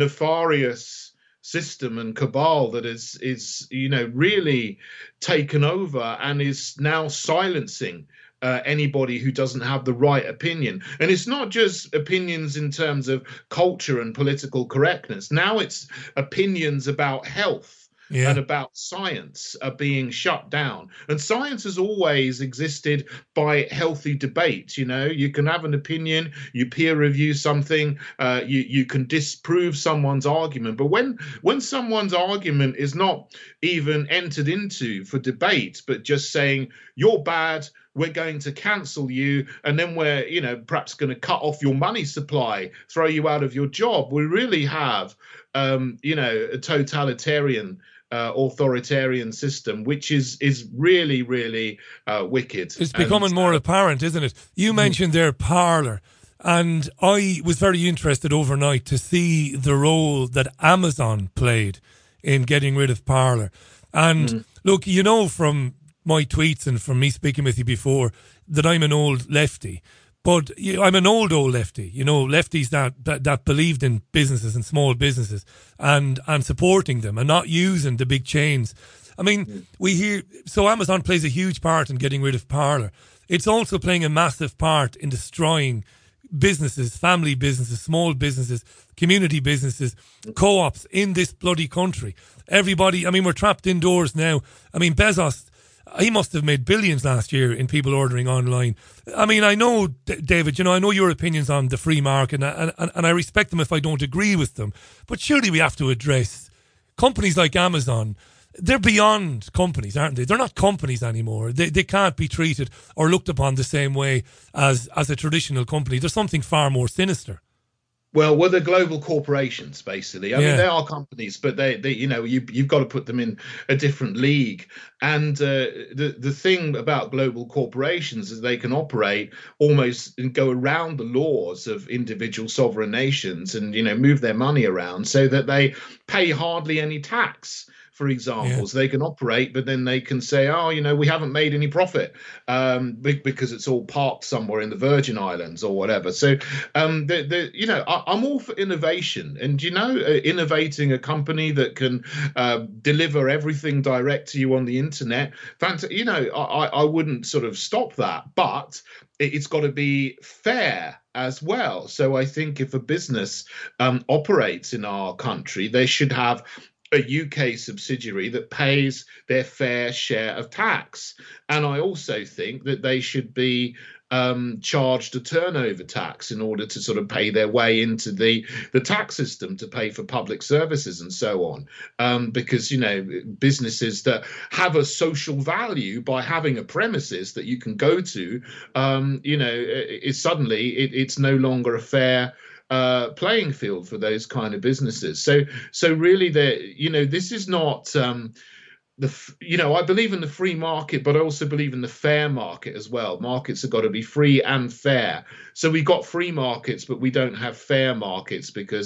nefarious system and cabal that is is you know really taken over and is now silencing Uh, anybody who doesn't have the right opinion. And it's not just opinions in terms of culture and political correctness. Now it's opinions about health yeah. and about science are being shut down. And science has always existed by healthy debate. You know, you can have an opinion, you peer review something, uh, you, you can disprove someone's argument. But when, when someone's argument is not even entered into for debate, but just saying, you're bad, we're going to cancel you, and then we're, you know, perhaps going to cut off your money supply, throw you out of your job. We really have, um, you know, a totalitarian, uh, authoritarian system, which is is really, really uh, wicked. It's becoming and, more apparent, isn't it? You mentioned their Parler, and I was very interested overnight to see the role that Amazon played in getting rid of Parler. And mm. look, you know, from my tweets and from me speaking with you before, that I'm an old lefty, but you know, I'm an old old lefty. You know, lefties that, that that believed in businesses and small businesses and and supporting them and not using the big chains. I mean, mm. we hear so Amazon plays a huge part in getting rid of Parler. It's also playing a massive part in destroying businesses, family businesses, small businesses, community businesses, co-ops in this bloody country. Everybody, I mean, we're trapped indoors now. I mean, Bezos, he must have made billions last year in people ordering online. I mean, I know, D- David, you know, I know your opinions on the free market, and, and, and I respect them if I don't agree with them. But surely we have to address companies like Amazon. They're beyond companies, aren't they? They're not companies anymore. They they can't be treated or looked upon the same way as, as a traditional company. There's something far more sinister. Well, well, they're global corporations, basically. I yeah. mean, they are companies, but they, they, you know, you you've got to put them in a different league. And uh, the the thing about global corporations is they can operate almost and go around the laws of individual sovereign nations, and you know, move their money around so that they pay hardly any tax. For example, yeah. so they can operate, but then they can say, oh, you know, we haven't made any profit um, because it's all parked somewhere in the Virgin Islands or whatever. So, um, the, the, you know, I, I'm all for innovation. And, you know, uh, innovating a company that can uh, deliver everything direct to you on the internet, fant- you know, I, I wouldn't sort of stop that. But it's got to be fair as well. So I think if a business um, operates in our country, they should have a U K subsidiary that pays their fair share of tax. And I also think that they should be um, charged a turnover tax in order to sort of pay their way into the, the tax system to pay for public services and so on. Um, because, you know, businesses that have a social value by having a premises that you can go to, um, you know, is suddenly it, it's no longer a fair Uh, playing field for those kind of businesses. So, so really, the you know, this is not um, the you know, I believe in the free market, but I also believe in the fair market as well. Markets have got to be free and fair. So we got free markets, but we don't have fair markets because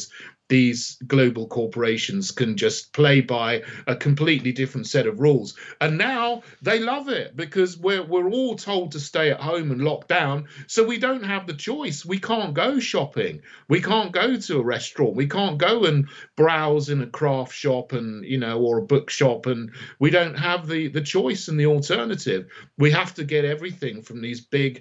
these global corporations can just play by a completely different set of rules. And now they love it because we're we're all told to stay at home and lock down, so we don't have the choice. We can't go shopping. We can't go to a restaurant. We can't go and browse in a craft shop and, you know, or a bookshop, and we don't have the the choice and the alternative. We have to get everything from these big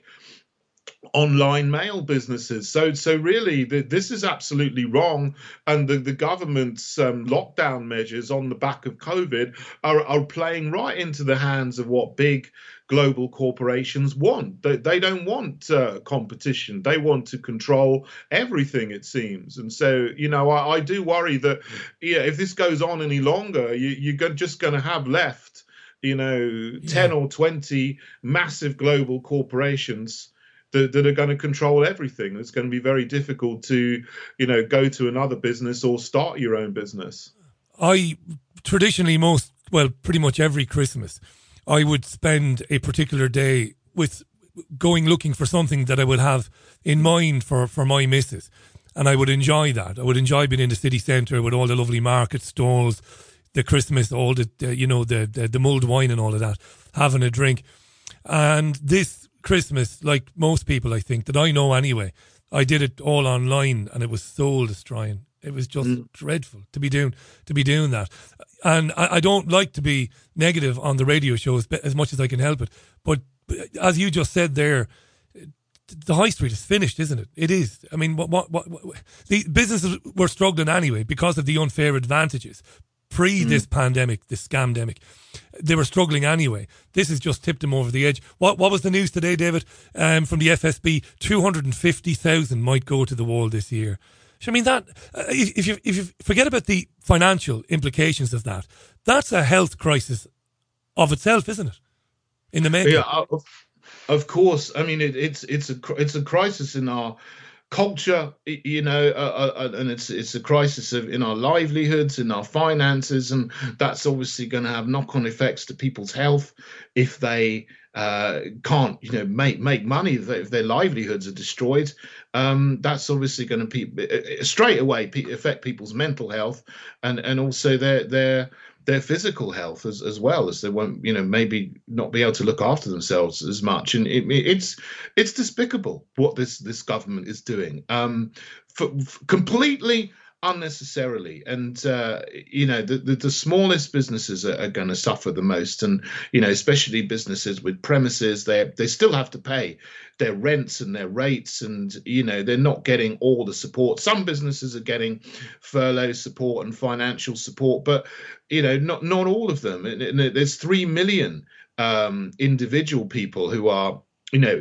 online mail businesses. So so really the, this is absolutely wrong, and the, the government's um, lockdown measures on the back of COVID are, are playing right into the hands of what big global corporations want. They, they don't want uh, competition. They want to control everything, it seems. And so, you know, I, I do worry that yeah, if this goes on any longer, you, you're just going to have left, you know, yeah. ten or twenty massive global corporations That, that are going to control everything. It's going to be very difficult to, you know, go to another business or start your own business. I traditionally most, well, pretty much every Christmas, I would spend a particular day with going looking for something that I would have in mind for, for my missus. And I would enjoy that. I would enjoy being in the city centre with all the lovely market stalls, the Christmas, all the, the you know, the, the, the mulled wine and all of that, having a drink. And this Christmas, like most people, I think, that I know anyway, I did it all online, and it was soul destroying. It was just mm. dreadful to be doing to be doing that. And I, I don't like to be negative on the radio shows as much as I can help it. But as you just said there, the high street is finished, isn't it? It is. I mean, what, what, what, what the businesses were struggling anyway because of the unfair advantages. Pre mm. this pandemic, this scamdemic, they were struggling anyway. This has just tipped them over the edge. What what was the news today, David? Um, from the F S B, two hundred fifty thousand might go to the wall this year. I mean, that uh, if you if you forget about the financial implications of that, that's a health crisis of itself, isn't it? In the making. Yeah, of, of course. I mean, it, it's it's a it's a crisis in our culture, you know, uh, uh, and it's it's a crisis of in our livelihoods, in our finances, and that's obviously going to have knock-on effects to people's health if they uh, can't, you know, make make money, if, they, if their livelihoods are destroyed. Um, that's obviously going to pe- straight away affect people's mental health and and also their their their physical health as, as well, as they won't, you know, maybe not be able to look after themselves as much. And it, it's it's despicable what this this government is doing, um, for, for completely unnecessarily. And, uh, you know, the, the, the smallest businesses are, are going to suffer the most. And, you know, especially businesses with premises, they they still have to pay their rents and their rates. And, you know, they're not getting all the support. Some businesses are getting furlough support and financial support, but, you know, not, not all of them. And, and there's three million um, individual people who are, you know,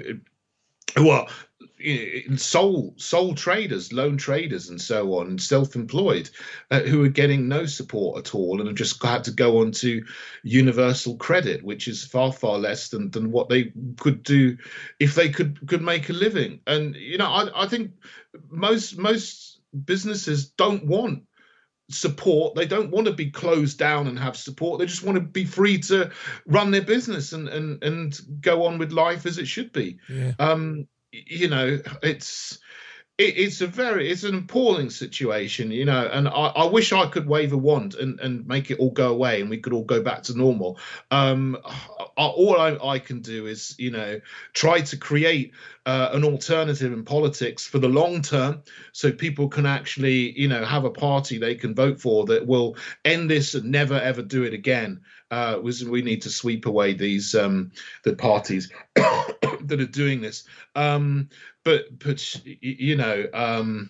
who are you know, sole sole traders, lone traders, and so on, self-employed, uh, who are getting no support at all, and have just had to go on to universal credit, which is far far less than than what they could do if they could could make a living. And you know, I, I think most most businesses don't want support. They don't want to be closed down and have support. They just want to be free to run their business and and and go on with life as it should be. Yeah. Um, you know, it's it, it's a very it's an appalling situation, you know, and I, I wish I could wave a wand and, and make it all go away and we could all go back to normal. Um, all I, I can do is, you know, try to create uh, an alternative in politics for the long term, so people can actually, you know, have a party they can vote for that will end this and never ever do it again. Uh, was we need to sweep away these um, the parties that are doing this. Um, but but you know. Um,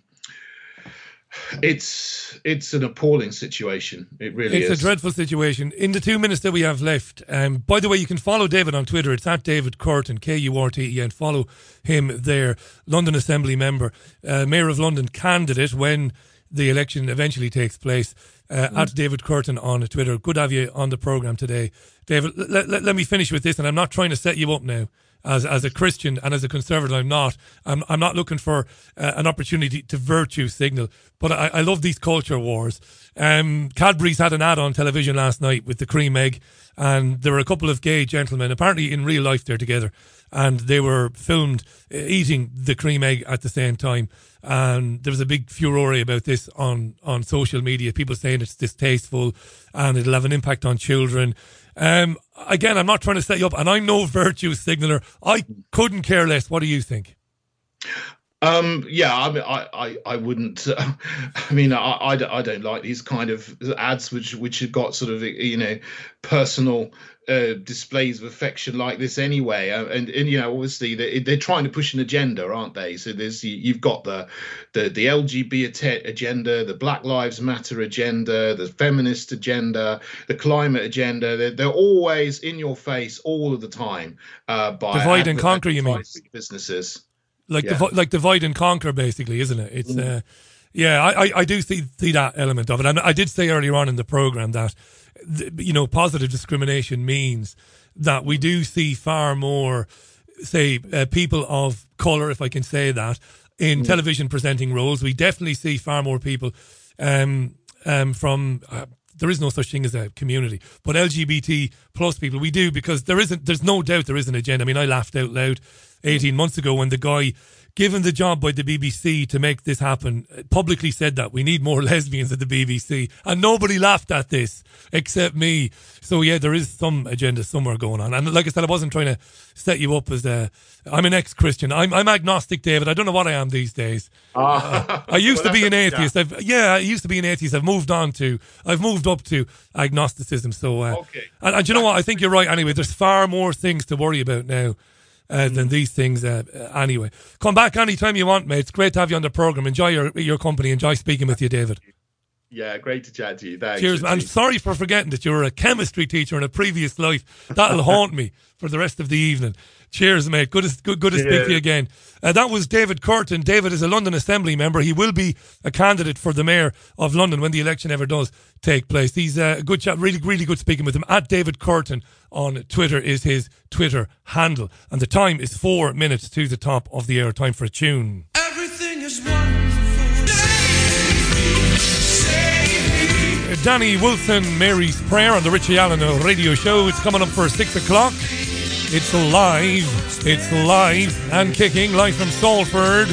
It's it's an appalling situation. It really it's is. It's a dreadful situation. In the two minutes that we have left, um, by the way, you can follow David on Twitter. It's at David Curtin, K U R T E N. Follow him there. London Assembly member, uh, Mayor of London candidate when the election eventually takes place. Uh, mm. At David Curtin on Twitter. Good to have you on the programme today. David, let, let, let me finish with this, and I'm not trying to set you up now. As as a Christian and as a conservative, I'm not. I'm I'm not looking for uh, an opportunity to virtue signal. But I, I love these culture wars. Um, Cadbury's had an ad on television last night with the cream egg, and there were a couple of gay gentlemen. Apparently, in real life, they're together, and they were filmed eating the cream egg at the same time. And there was a big furore about this on, on social media, people saying it's distasteful and it'll have an impact on children. Um, again, I'm not trying to set you up, and I'm no virtue signaler. I couldn't care less. What do you think? Um, yeah, I mean, I, I, I wouldn't. Uh, I mean, I, I, I don't like these kind of ads which which have got sort of, you know, personal uh, displays of affection like this anyway. Uh, and and you know, obviously they they're trying to push an agenda, aren't they? So there's you've got the the the L G B T agenda, the Black Lives Matter agenda, the feminist agenda, the climate agenda. They're they're always in your face all of the time. Uh, by divide and conquer, you mean? Businesses. Like yeah. the like divide and conquer, basically, isn't it? It's mm. uh, yeah, I, I, I do see see that element of it, and I did say earlier on in the program that you know positive discrimination means that we do see far more, say, uh, people of color, if I can say that, in mm. television presenting roles. We definitely see far more people um, um, from. Uh, there is no such thing as a community, but L G B T plus people, we do, because there isn't. There's no doubt there is an agenda. I mean, I laughed out loud eighteen months ago when the guy given the job by the B B C to make this happen publicly said that we need more lesbians at the B B C, and nobody laughed at this except me. So yeah, there is some agenda somewhere going on, and like I said, I wasn't trying to set you up as a I'm an ex-Christian. I'm I'm agnostic, David. I don't know what I am these days. Uh, I used well, to be an atheist. I've, yeah, I used to be an atheist. I've moved on to I've moved up to agnosticism. So uh, okay, and, and you know what? I think you're right. Anyway, there's far more things to worry about now. Uh, than these things uh, uh, anyway. Come back anytime you want, mate. It's great to have you on the programme. Enjoy your your company. Enjoy speaking with you, David. Yeah, great to chat to you. Thanks. Cheers. And sorry for forgetting that you were a chemistry teacher in a previous life. That'll haunt me for the rest of the evening. Cheers, mate. Good to, good, good to speak to you again. Uh, that was David Curtin. David is a London Assembly member. He will be a candidate for the Mayor of London when the election ever does take place. He's uh, a good chat. Really, really good speaking with him. At David Curtin on Twitter is his Twitter handle. And the time is four minutes to the top of the hour. Time for a tune. Everything is wonderful. Danny Wilson, Mary's Prayer on the Richie Allen radio show. It's coming up for six o'clock. It's live. It's live and kicking, live from Salford.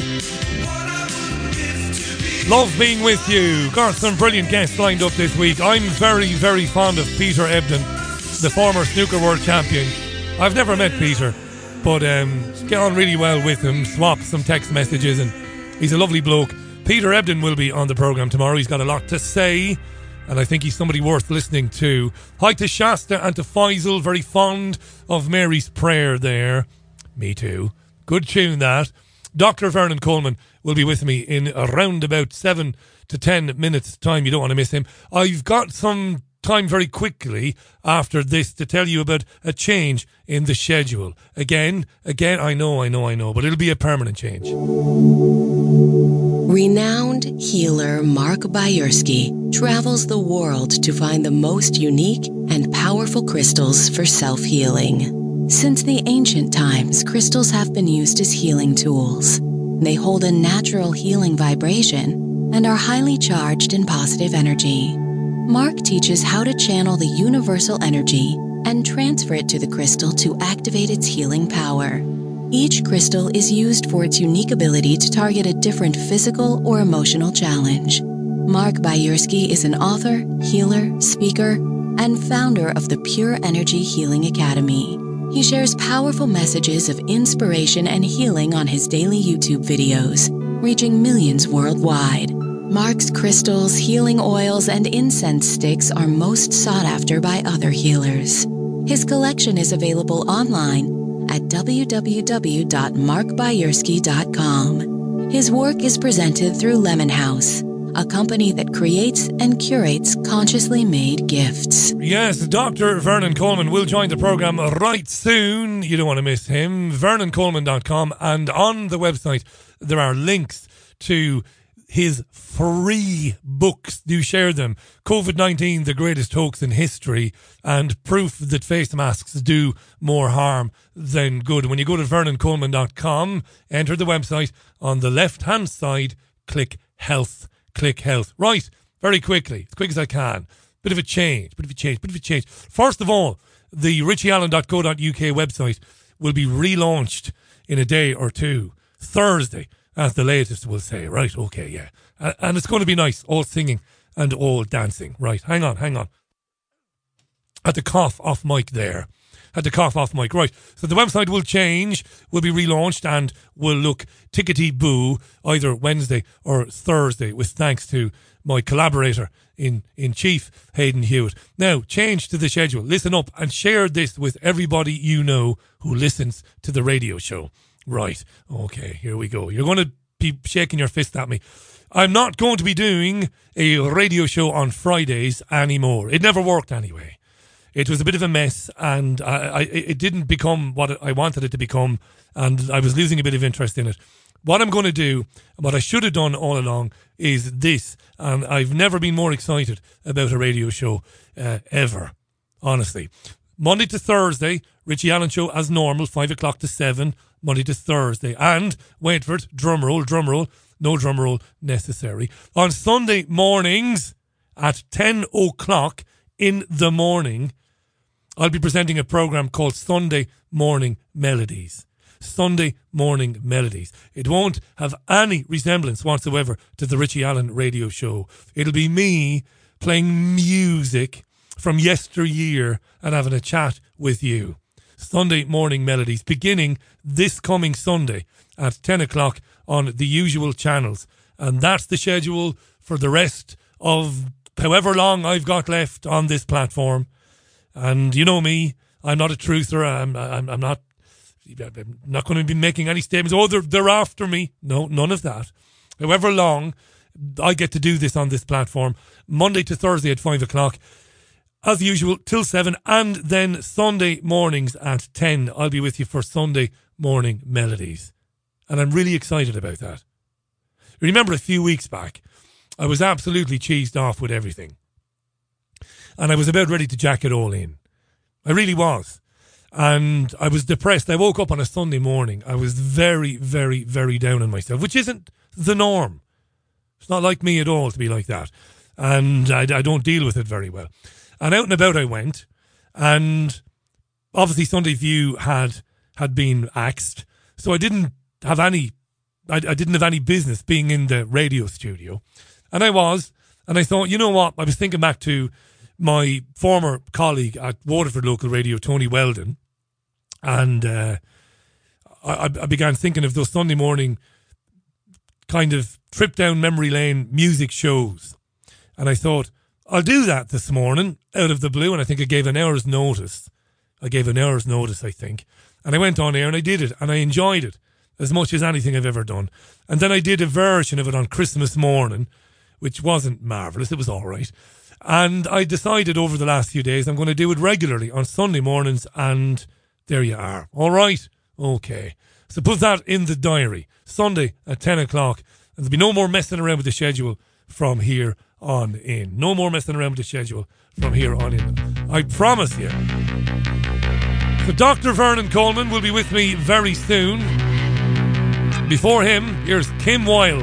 Love being with you. Got some brilliant guests lined up this week. I'm very, very fond of Peter Ebdon, the former snooker world champion. I've never met Peter, but um, get on really well with him. Swap some text messages, and he's a lovely bloke. Peter Ebdon will be on the programme tomorrow. He's got a lot to say, and I think he's somebody worth listening to. Hi to Shasta and to Faisal, very fond of Mary's Prayer there. Me too. Good tune, that. Doctor Vernon Coleman will be with me in around about seven to ten minutes' time. You don't want to miss him. I've got some time very quickly after this to tell you about a change in the schedule. Again, again, I know, I know, I know, but it'll be a permanent change. Renowned healer Mark Byersky travels the world to find the most unique and powerful crystals for self-healing. Since the ancient times, crystals have been used as healing tools. They hold a natural healing vibration and are highly charged in positive energy. Mark teaches how to channel the universal energy and transfer it to the crystal to activate its healing power. Each crystal is used for its unique ability to target a different physical or emotional challenge. Mark Byersky is an author, healer, speaker, and founder of the Pure Energy Healing Academy. He shares powerful messages of inspiration and healing on his daily YouTube videos, reaching millions worldwide. Mark's crystals, healing oils, and incense sticks are most sought after by other healers. His collection is available online at w w w dot mark byersky dot com. His work is presented through Lemon House, a company that creates and curates consciously made gifts. Yes, Doctor Vernon Coleman will join the programme right soon. You don't want to miss him. vernon coleman dot com, and on the website there are links to his free books. Do share them. COVID nineteen, the greatest hoax in history, and proof that face masks do more harm than good. When you go to vernon coleman dot com, enter the website. On the left-hand side, click Health. Click Health. Right, very quickly, as quick as I can. Bit of a change, bit of a change, bit of a change. First of all, the richie allen dot co dot uk website will be relaunched in a day or two. Thursday, as the latest will say. Right, okay, yeah. Uh, and it's going to be nice, all singing and all dancing. Right, hang on, hang on. Had to cough off mic there. Had to cough off mic. Right, so the website will change, will be relaunched, and will look tickety-boo either Wednesday or Thursday, with thanks to my collaborator in, in chief, Hayden Hewitt. Now, change to the schedule. Listen up and share this with everybody you know who listens to the radio show. Right, okay, here we go. You're going to be shaking your fist at me. I'm not going to be doing a radio show on Fridays anymore. It never worked anyway. It was a bit of a mess, and I, I, it didn't become what I wanted it to become, and I was losing a bit of interest in it. What I'm going to do, what I should have done all along, is this, and I've never been more excited about a radio show uh, ever, honestly. Monday to Thursday, Richie Allen Show as normal, five o'clock to seven, Monday to Thursday. And, wait for it, drum roll, drum roll, no drum roll necessary. On Sunday mornings at ten o'clock in the morning, I'll be presenting a programme called Sunday Morning Melodies. Sunday Morning Melodies. It won't have any resemblance whatsoever to the Richie Allen radio show. It'll be me playing music from yesteryear and having a chat with you. Sunday Morning Melodies, beginning this coming Sunday at ten o'clock on the usual channels. And that's the schedule for the rest of however long I've got left on this platform. And you know me, I'm not a truther. I'm, I'm, I'm not I'm not going to be making any statements. Oh, they're, they're after me. No, none of that. However long I get to do this on this platform, Monday to Thursday at five o'clock, as usual, till seven, and then Sunday mornings at ten. I'll be with you for Sunday Morning Melodies. And I'm really excited about that. Remember a few weeks back, I was absolutely cheesed off with everything. And I was about ready to jack it all in. I really was. And I was depressed. I woke up on a Sunday morning. I was very, very, very down on myself, which isn't the norm. It's not like me at all to be like that. And I, I don't deal with it very well. And out and about I went. And obviously Sunday View had had been axed. So I didn't have any, I, I didn't have any business being in the radio studio. And I was. And I thought, you know what? I was thinking back to my former colleague at Waterford Local Radio, Tony Weldon, and uh, I, I began thinking of those Sunday morning kind of trip down memory lane music shows. And I thought, I'll do that this morning out of the blue. And I think I gave an hour's notice. I gave an hour's notice, I think. And I went on air and I did it. And I enjoyed it as much as anything I've ever done. And then I did a version of it on Christmas morning, which wasn't marvellous. It was all right. And I decided over the last few days I'm going to do it regularly on Sunday mornings, and there you are. All right? Okay. So put that in the diary. Sunday at ten o'clock. And there'll be no more messing around with the schedule from here on in. No more messing around with the schedule from here on in. I promise you. So Doctor Vernon Coleman will be with me very soon. Before him, here's Kim Wilde.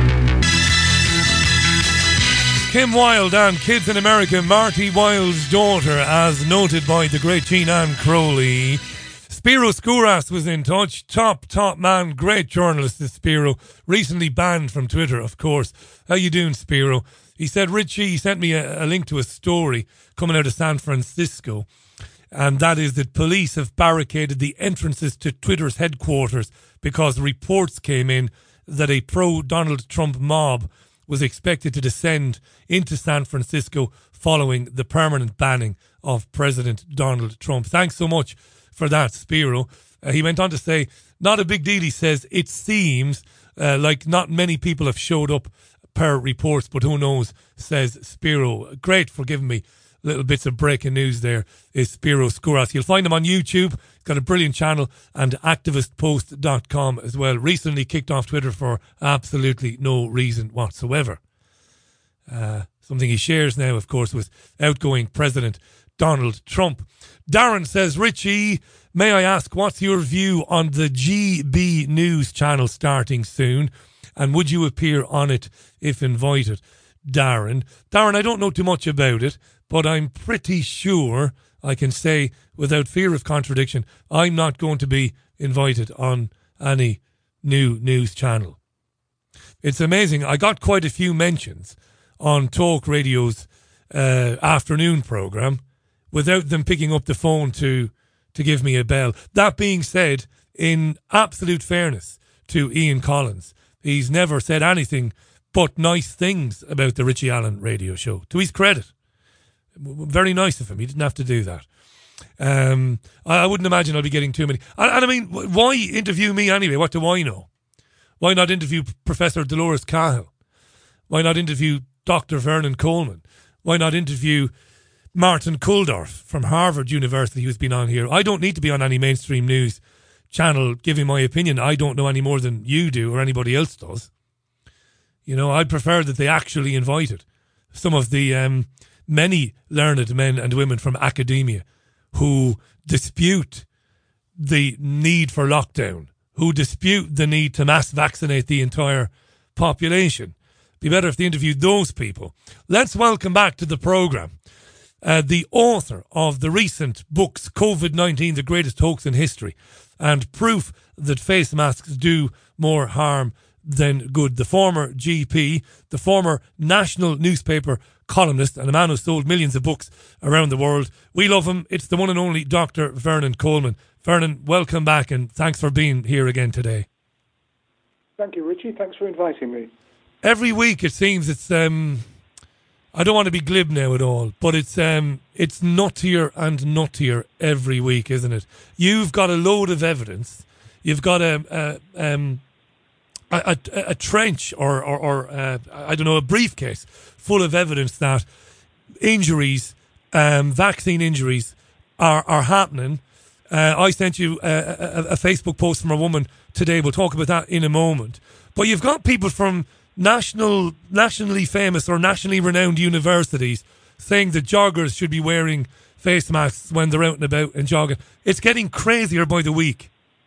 Kim Wilde and Kids in America, Marty Wilde's daughter, as noted by the great Jean Ann Crowley. Spiro Skouras was in touch. Top, top man, great journalist is Spiro. Recently banned from Twitter, of course. How you doing, Spiro? He said, Richie, he sent me a, a link to a story coming out of San Francisco. And that is that police have barricaded the entrances to Twitter's headquarters because reports came in that a pro-Donald Trump mob was expected to descend into San Francisco following the permanent banning of President Donald Trump. Thanks so much for that, Spiro. Uh, he went on to say, not a big deal, he says. It seems uh, like not many people have showed up per reports, but who knows, says Spiro. Great for giving me little bits of breaking news there, is Spiro Skouras. You'll find him on YouTube. He's got a brilliant channel, and activist post dot com as well. Recently kicked off Twitter for absolutely no reason whatsoever. Uh, something he shares now, of course, with outgoing President Donald Trump. Darren says, Richie, may I ask, what's your view on the G B News channel starting soon? And would you appear on it if invited? Darren. Darren, I don't know too much about it, but I'm pretty sure I can say without fear of contradiction, I'm not going to be invited on any new news channel. It's amazing. I got quite a few mentions on Talk Radio's uh, afternoon programme without them picking up the phone to to give me a bell. That being said, in absolute fairness to Ian Collins, he's never said anything but nice things about the Richie Allen radio show. To his credit. Very nice of him. He didn't have to do that. Um, I, I wouldn't imagine I'll be getting too many. And, and I mean, why interview me anyway? What do I know? Why not interview Professor Dolores Cahill? Why not interview Doctor Vernon Coleman? Why not interview Martin Kulldorff from Harvard University, who's been on here? I don't need to be on any mainstream news channel giving my opinion. I don't know any more than you do or anybody else does. You know, I'd prefer that they actually invited some of the um, many learned men and women from academia who dispute the need for lockdown, who dispute the need to mass vaccinate the entire population. Be better if they interviewed those people. Let's welcome back to the programme uh, the author of the recent books COVID nineteen, the Greatest Hoax in History, and Proof that Face Masks Do More Harm Than Good. The former G P, the former national newspaper columnist, and a man who sold millions of books around the world. We love him. It's the one and only Doctor Vernon Coleman. Vernon, welcome back, and thanks for being here again today. Thank you, Richie. Thanks for inviting me. Every week it seems it's, um, I don't want to be glib now at all, but it's um, it's nuttier and nuttier every week, isn't it? You've got a load of evidence. You've got a a, um, a, a, a trench or, or, or uh, I don't know, a briefcase full of evidence that injuries, um, vaccine injuries are, are happening. Uh, I sent you a, a, a Facebook post from a woman today. We'll talk about that in a moment. But you've got people from national, nationally famous or nationally renowned universities saying that joggers should be wearing face masks when they're out and about and jogging. It's getting crazier by the week.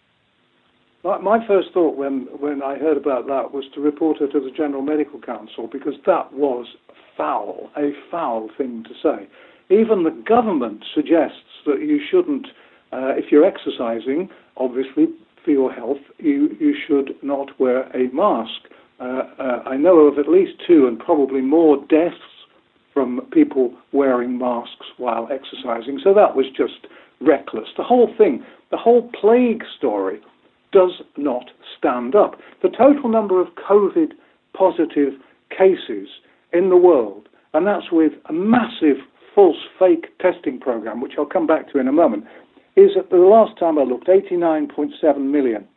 My, my first thought when, when I heard about that was to report her to the General Medical Council, because that was foul, a foul thing to say. Even the government suggests that you shouldn't, uh, if you're exercising, obviously for your health, you, you should not wear a mask. Uh, uh, I know of at least two and probably more deaths from people wearing masks while exercising, so that was just reckless. The whole thing, the whole plague story does not stand up. The total number of COVID positive cases in the world, and that's with a massive false fake testing program, which I'll come back to in a moment, is at the last time I looked, eighty-nine point seven million.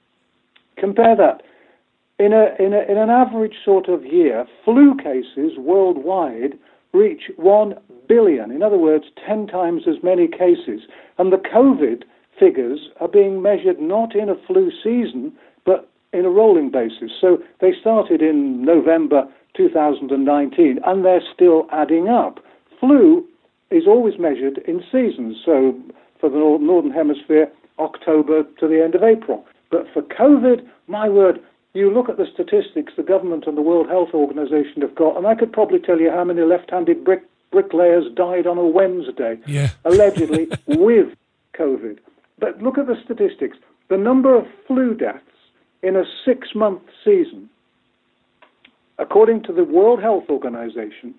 Compare that. In, a, in, a, in an average sort of year, flu cases worldwide reach one billion. In other words, ten times as many cases. And the COVID figures are being measured not in a flu season, but in a rolling basis. So they started in November two thousand nineteen, and they're still adding up. Flu is always measured in seasons. So for the Northern Hemisphere, October to the end of April. But for COVID, my word, you look at the statistics the government and the World Health Organization have got, and I could probably tell you how many left-handed brick, bricklayers died on a Wednesday, yeah. allegedly with COVID. But look at the statistics. The number of flu deaths in a six-month season, according to the World Health Organization,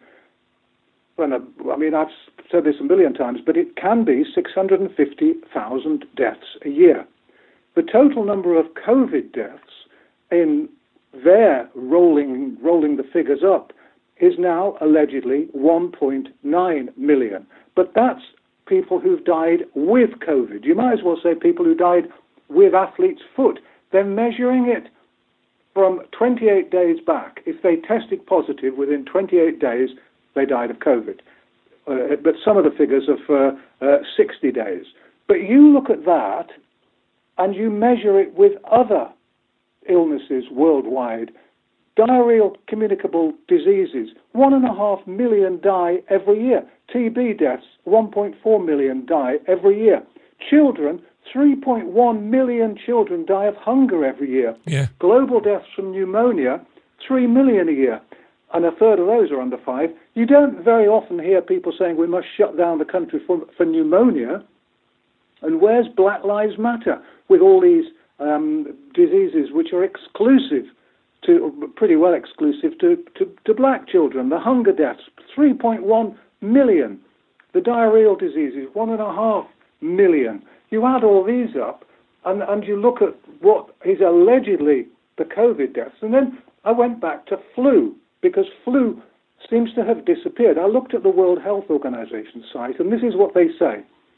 well, I mean, I've said this a million times, but it can be six hundred fifty thousand deaths a year. The total number of COVID deaths in their rolling rolling the figures up is now allegedly one point nine million. But that's people who've died with COVID. You might as well say people who died with athlete's foot. They're measuring it from twenty-eight days back. If they tested positive within twenty-eight days, they died of COVID. Uh, but some of the figures are for uh, sixty days. But you look at that and you measure it with other illnesses worldwide. Diarrheal communicable diseases, one and a half million die every year. T B deaths, one point four million die every year. Children, three point one million children die of hunger every year. Yeah. Global deaths from pneumonia, three million a year. and a third of those are under five. You don't very often hear people saying we must shut down the country for, for pneumonia. And where's Black Lives Matter with all these um, diseases which are exclusive to, pretty well exclusive to, to, to black children? The hunger deaths, three point one million. The diarrheal diseases, one and a half million. You add all these up, and, and you look at what is allegedly the COVID deaths. And then I went back to flu, because flu seems to have disappeared. I looked at the World Health Organization site, and this is what they say.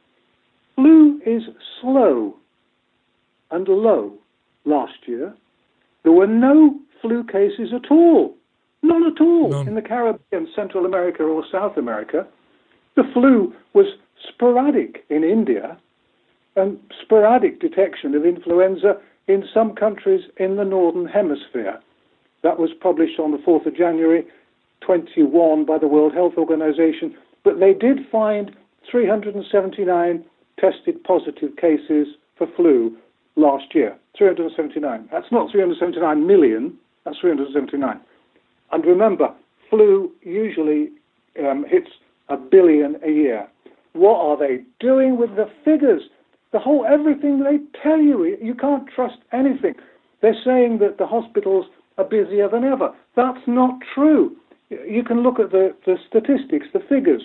Flu is slow and low last year. There were no flu cases at all. None at all None. in the Caribbean, Central America, or South America. The flu was sporadic in India, and sporadic detection of influenza in some countries in the Northern Hemisphere. That was published on the fourth of January twenty-one by the World Health Organization. But they did find three hundred seventy-nine tested positive cases for flu last year. three hundred seventy-nine. That's not three hundred seventy-nine million, that's three hundred seventy-nine. And remember, flu usually um, hits a billion a year. What are they doing with the figures? The whole, everything they tell you, you can't trust anything. They're saying that the hospitals are busier than ever. That's not true. You can look at the, the statistics, the figures.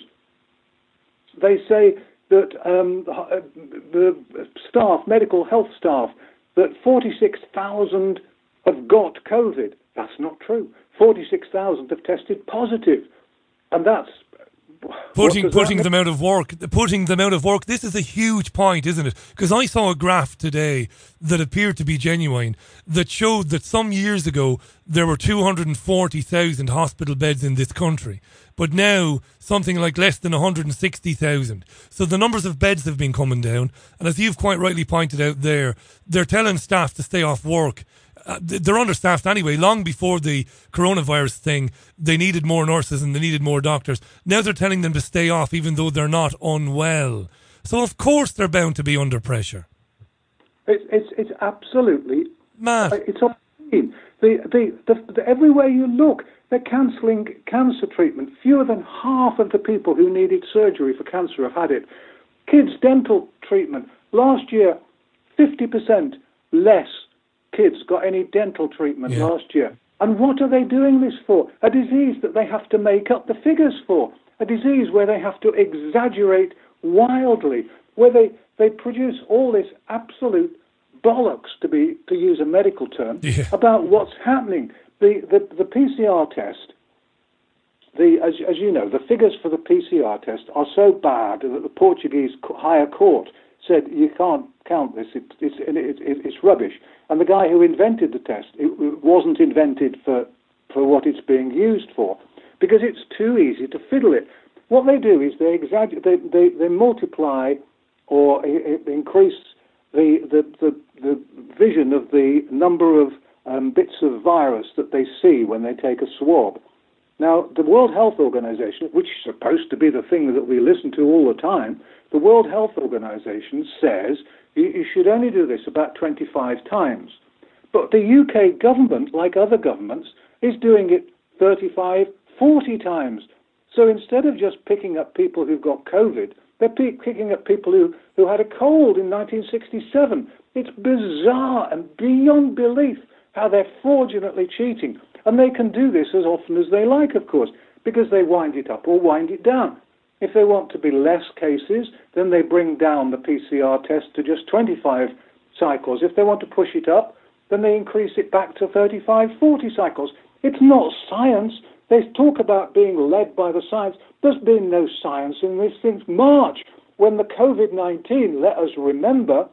They say that um, the staff, medical health staff, that forty-six thousand have got COVID. That's not true. forty-six thousand have tested positive. And that's... Putting putting them out of work, putting them out of work. This is a huge point, isn't it? Because I saw a graph today that appeared to be genuine that showed that some years ago there were two hundred forty thousand hospital beds in this country, but now something like less than one hundred sixty thousand. So the numbers of beds have been coming down, and as you've quite rightly pointed out there, they're telling staff to stay off work. Uh, they're understaffed anyway. Long before the coronavirus thing, they needed more nurses and they needed more doctors. Now they're telling them to stay off even though they're not unwell. So of course they're bound to be under pressure. It's it's, it's absolutely mad. It's obscene. The, the, the, the, everywhere you look, they're cancelling cancer treatment. Fewer than half of the people who needed surgery for cancer have had it. Kids' dental treatment. Last year, fifty percent less kids got any dental treatment yeah. last year. And what are they doing this for? A disease that they have to make up the figures for. A disease where they have to exaggerate wildly, where they, they produce all this absolute bollocks, to be to use a medical term, yeah. about what's happening. The, the, the P C R test, the as, as you know, the figures for the P C R test are so bad that the Portuguese higher court said you can't count this, it, it's, it, it, it's rubbish. And the guy who invented the test, it, it wasn't invented for, for what it's being used for, because it's too easy to fiddle it. What they do is they exaggerate, they, they, they multiply or increase the, the, the, the vision of the number of um, bits of virus that they see when they take a swab. Now, the World Health Organization, which is supposed to be the thing that we listen to all the time, the World Health Organization says you, you should only do this about twenty-five times. But the U K government, like other governments, is doing it thirty-five, forty times. So instead of just picking up people who've got COVID, they're p- picking up people who, who had a cold in nineteen sixty-seven. It's bizarre and beyond belief how they're fraudulently cheating. And they can do this as often as they like, of course, because they wind it up or wind it down. If they want to be less cases, then they bring down the P C R test to just twenty-five cycles. If they want to push it up, then they increase it back to thirty-five, forty cycles. It's not science. They talk about being led by the science. There's been no science in this since March, when the COVID nineteen, let us remember,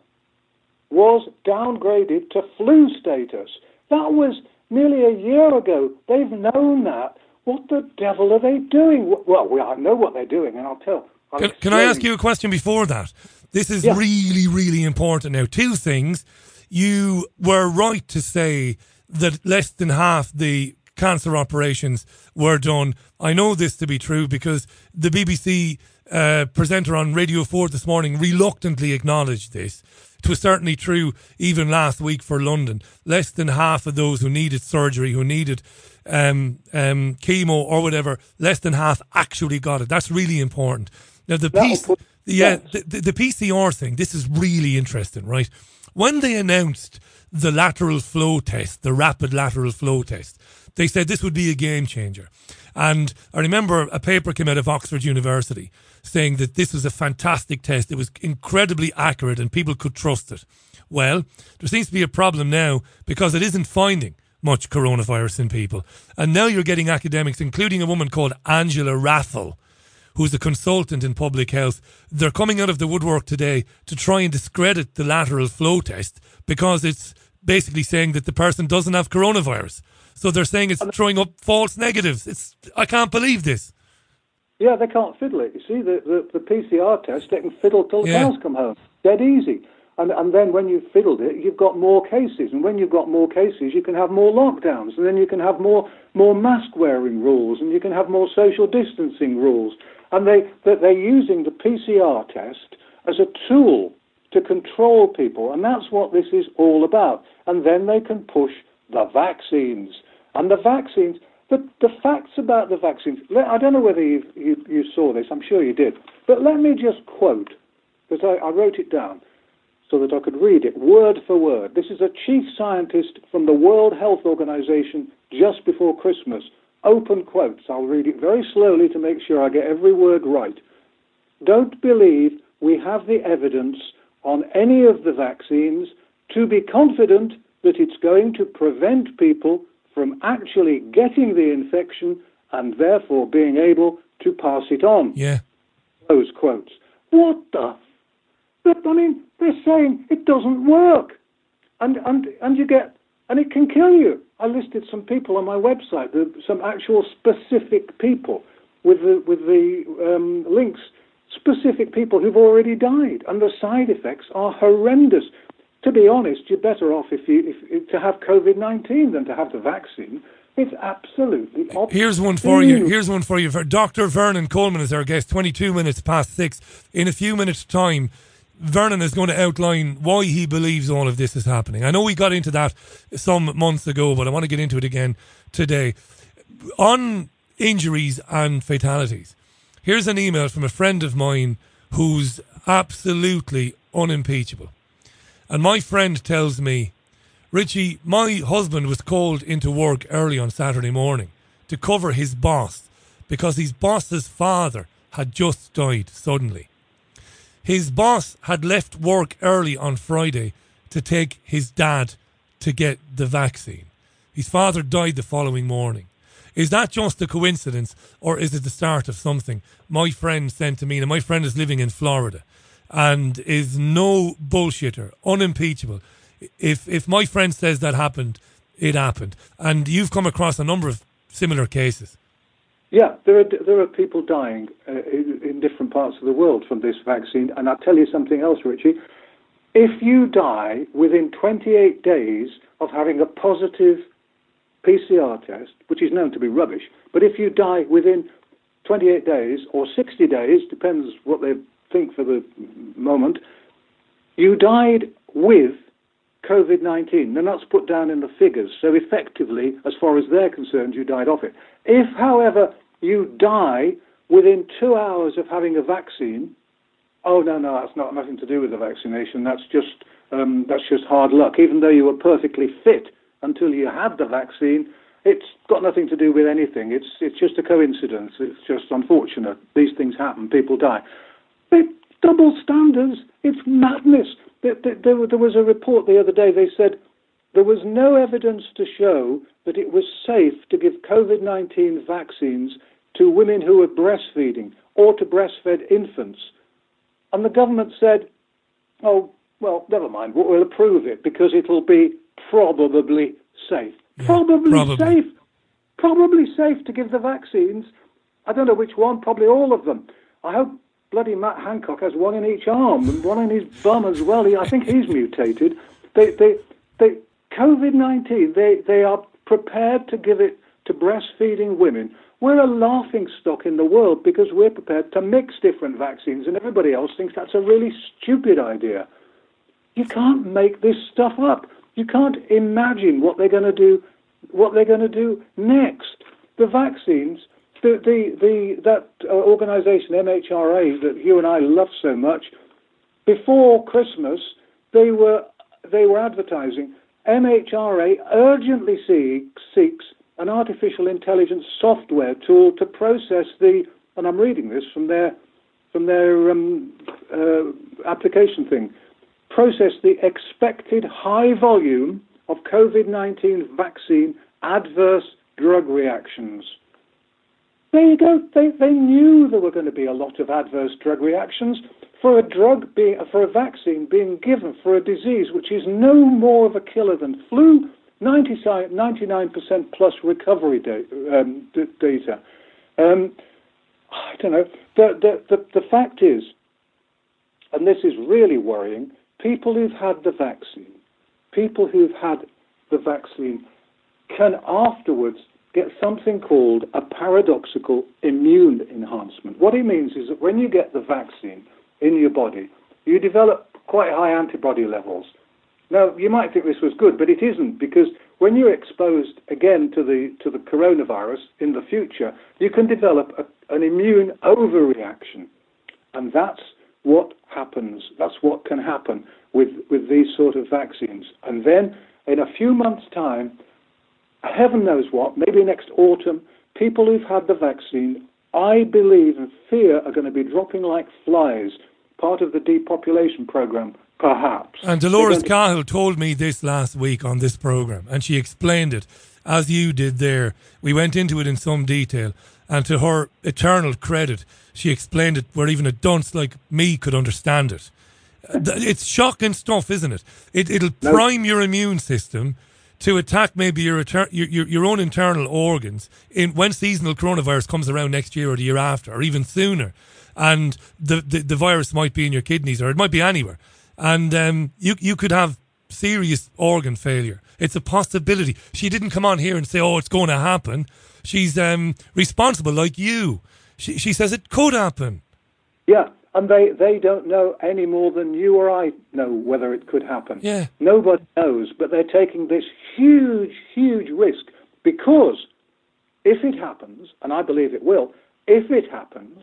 was downgraded to flu status. That was nearly a year ago. They've known that. What the devil are they doing? Well, I know what they're doing, and I'll tell. I'll can, can I ask you a question before that? This is yeah. really, really important now. Two things. You were right to say that less than half the cancer operations were done. I know this to be true because the B B C uh, presenter on Radio four this morning reluctantly acknowledged this. It was certainly true even last week for London. Less than half of those who needed surgery, who needed um, um, chemo or whatever, less than half actually got it. That's really important. Now, the piece, put, yeah, the, the, the P C R thing, this is really interesting, right? When they announced the lateral flow test, the rapid lateral flow test, they said this would be a game changer. And I remember a paper came out of Oxford University saying that this was a fantastic test. It was incredibly accurate and people could trust it. Well, there seems to be a problem now because it isn't finding much coronavirus in people. And now you're getting academics, including a woman called Angela Raffel, who's a consultant in public health. They're coming out of the woodwork today to try and discredit the lateral flow test because it's basically saying that the person doesn't have coronavirus. So they're saying it's throwing up false negatives. It's I can't believe this. Yeah, they can't fiddle it. You see, the, the, the P C R test, they can fiddle till the Yeah. cows come home. Dead easy. And, and then when you've fiddled it, you've got more cases. And when you've got more cases, you can have more lockdowns. And then you can have more more mask-wearing rules. And you can have more social distancing rules. And they, that they're using the P C R test as a tool to control people. And that's what this is all about. And then they can push the vaccines. And the vaccines, the, the facts about the vaccines, I don't know whether you, you, you saw this, I'm sure you did, but let me just quote, because I, I wrote it down so that I could read it word for word. This is a chief scientist from the World Health Organization just before Christmas. Open quotes. I'll read it very slowly to make sure I get every word right. Don't believe we have the evidence on any of the vaccines to be confident that it's going to prevent people from actually getting the infection and therefore being able to pass it on. Yeah. Those quotes. What the? But, I mean, they're saying it doesn't work. And, and, and you get, and it can kill you. I listed some people on my website, the, some actual specific people with the, with the um, links, specific people who've already died. And the side effects are horrendous. To be honest, you're better off if you if, if, to have COVID nineteen than to have the vaccine. It's absolutely obscene. Here's one for you. Here's one for you. Doctor Vernon Coleman is our guest, twenty-two minutes past six. In a few minutes' time, Vernon is going to outline why he believes all of this is happening. I know we got into that some months ago, but I want to get into it again today. On injuries and fatalities, here's an email from a friend of mine who's absolutely unimpeachable. And my friend tells me, Richie, my husband was called into work early on Saturday morning to cover his boss because his boss's father had just died suddenly. His boss had left work early on Friday to take his dad to get the vaccine. His father died the following morning. Is that just a coincidence or is it the start of something? My friend sent to me, and my friend is living in Florida and is no bullshitter, unimpeachable. If if my friend says that happened, it happened. And you've come across a number of similar cases. Yeah, there are there are people dying uh, in, in different parts of the world from this vaccine. And I'll tell you something else, Richie. If you die within twenty-eight days of having a positive P C R test, which is known to be rubbish, but if you die within twenty-eight days or sixty days, depends what they think for the moment, you died with COVID nineteen. They're not put down in the figures. So effectively, as far as they're concerned, you died off it. If, however, you die within two hours of having a vaccine, oh, no, no, that's not nothing to do with the vaccination. That's just um, that's just hard luck. Even though you were perfectly fit until you had the vaccine, it's got nothing to do with anything. It's it's just a coincidence. It's just unfortunate. These things happen. People die. But double standards. It's madness. There, there, there was a report the other day. They said there was no evidence to show that it was safe to give COVID nineteen vaccines to women who were breastfeeding or to breastfed infants. And the government said, oh, well, never mind, we'll approve it because it'll be probably safe. Yeah, probably, probably safe. Probably safe to give the vaccines. I don't know which one, probably all of them. I hope bloody Matt Hancock has one in each arm and one in his bum as well. He, I think he's mutated. They, they, they, COVID nineteen, they, they are prepared to give it to breastfeeding women. We're a laughing stock in the world because we're prepared to mix different vaccines and everybody else thinks that's a really stupid idea. You can't make this stuff up. You can't imagine what they're going to do what they're going to do next. The vaccines, the the, the that uh, organisation M H R A that you and I love so much, before Christmas they were they were advertising. M H R A urgently seeks, seeks an artificial intelligence software tool to process the, and I'm reading this from their from their um, uh, application thing, process the expected high volume of COVID nineteen vaccine adverse drug reactions. There you go. They, they knew there were going to be a lot of adverse drug reactions for a drug being, for a vaccine being given for a disease which is no more of a killer than flu, ninety-nine percent plus recovery da- um, d- data. Um, I don't know. The, the, the, the fact is, and this is really worrying, people who've had the vaccine, people who've had the vaccine can afterwards get something called a paradoxical immune enhancement. What it means is that when you get the vaccine in your body, you develop quite high antibody levels. Now, you might think this was good, but it isn't, because when you're exposed again to the to the coronavirus in the future, you can develop a, an immune overreaction. And that's what happens. That's what can happen with, with these sort of vaccines. And then, in a few months' time, heaven knows what, maybe next autumn, people who've had the vaccine, I believe and fear, are going to be dropping like flies, part of the depopulation program, perhaps. And Dolores to- Cahill told me this last week on this program, and she explained it, as you did there. We went into it in some detail, and to her eternal credit, she explained it where even a dunce like me could understand it. It's shocking stuff, isn't it? it it'll No. prime your immune system to attack maybe your, your your your own internal organs in when seasonal coronavirus comes around next year or the year after, or even sooner. And the, the, the virus might be in your kidneys, or it might be anywhere. And um, you you could have serious organ failure. It's a possibility. She didn't come on here and say, oh, it's going to happen. She's um, responsible like you. She, she says it could happen. Yeah, and they, they don't know any more than you or I know whether it could happen. Yeah. Nobody knows, but they're taking this huge, huge risk, because if it happens, and I believe it will, if it happens,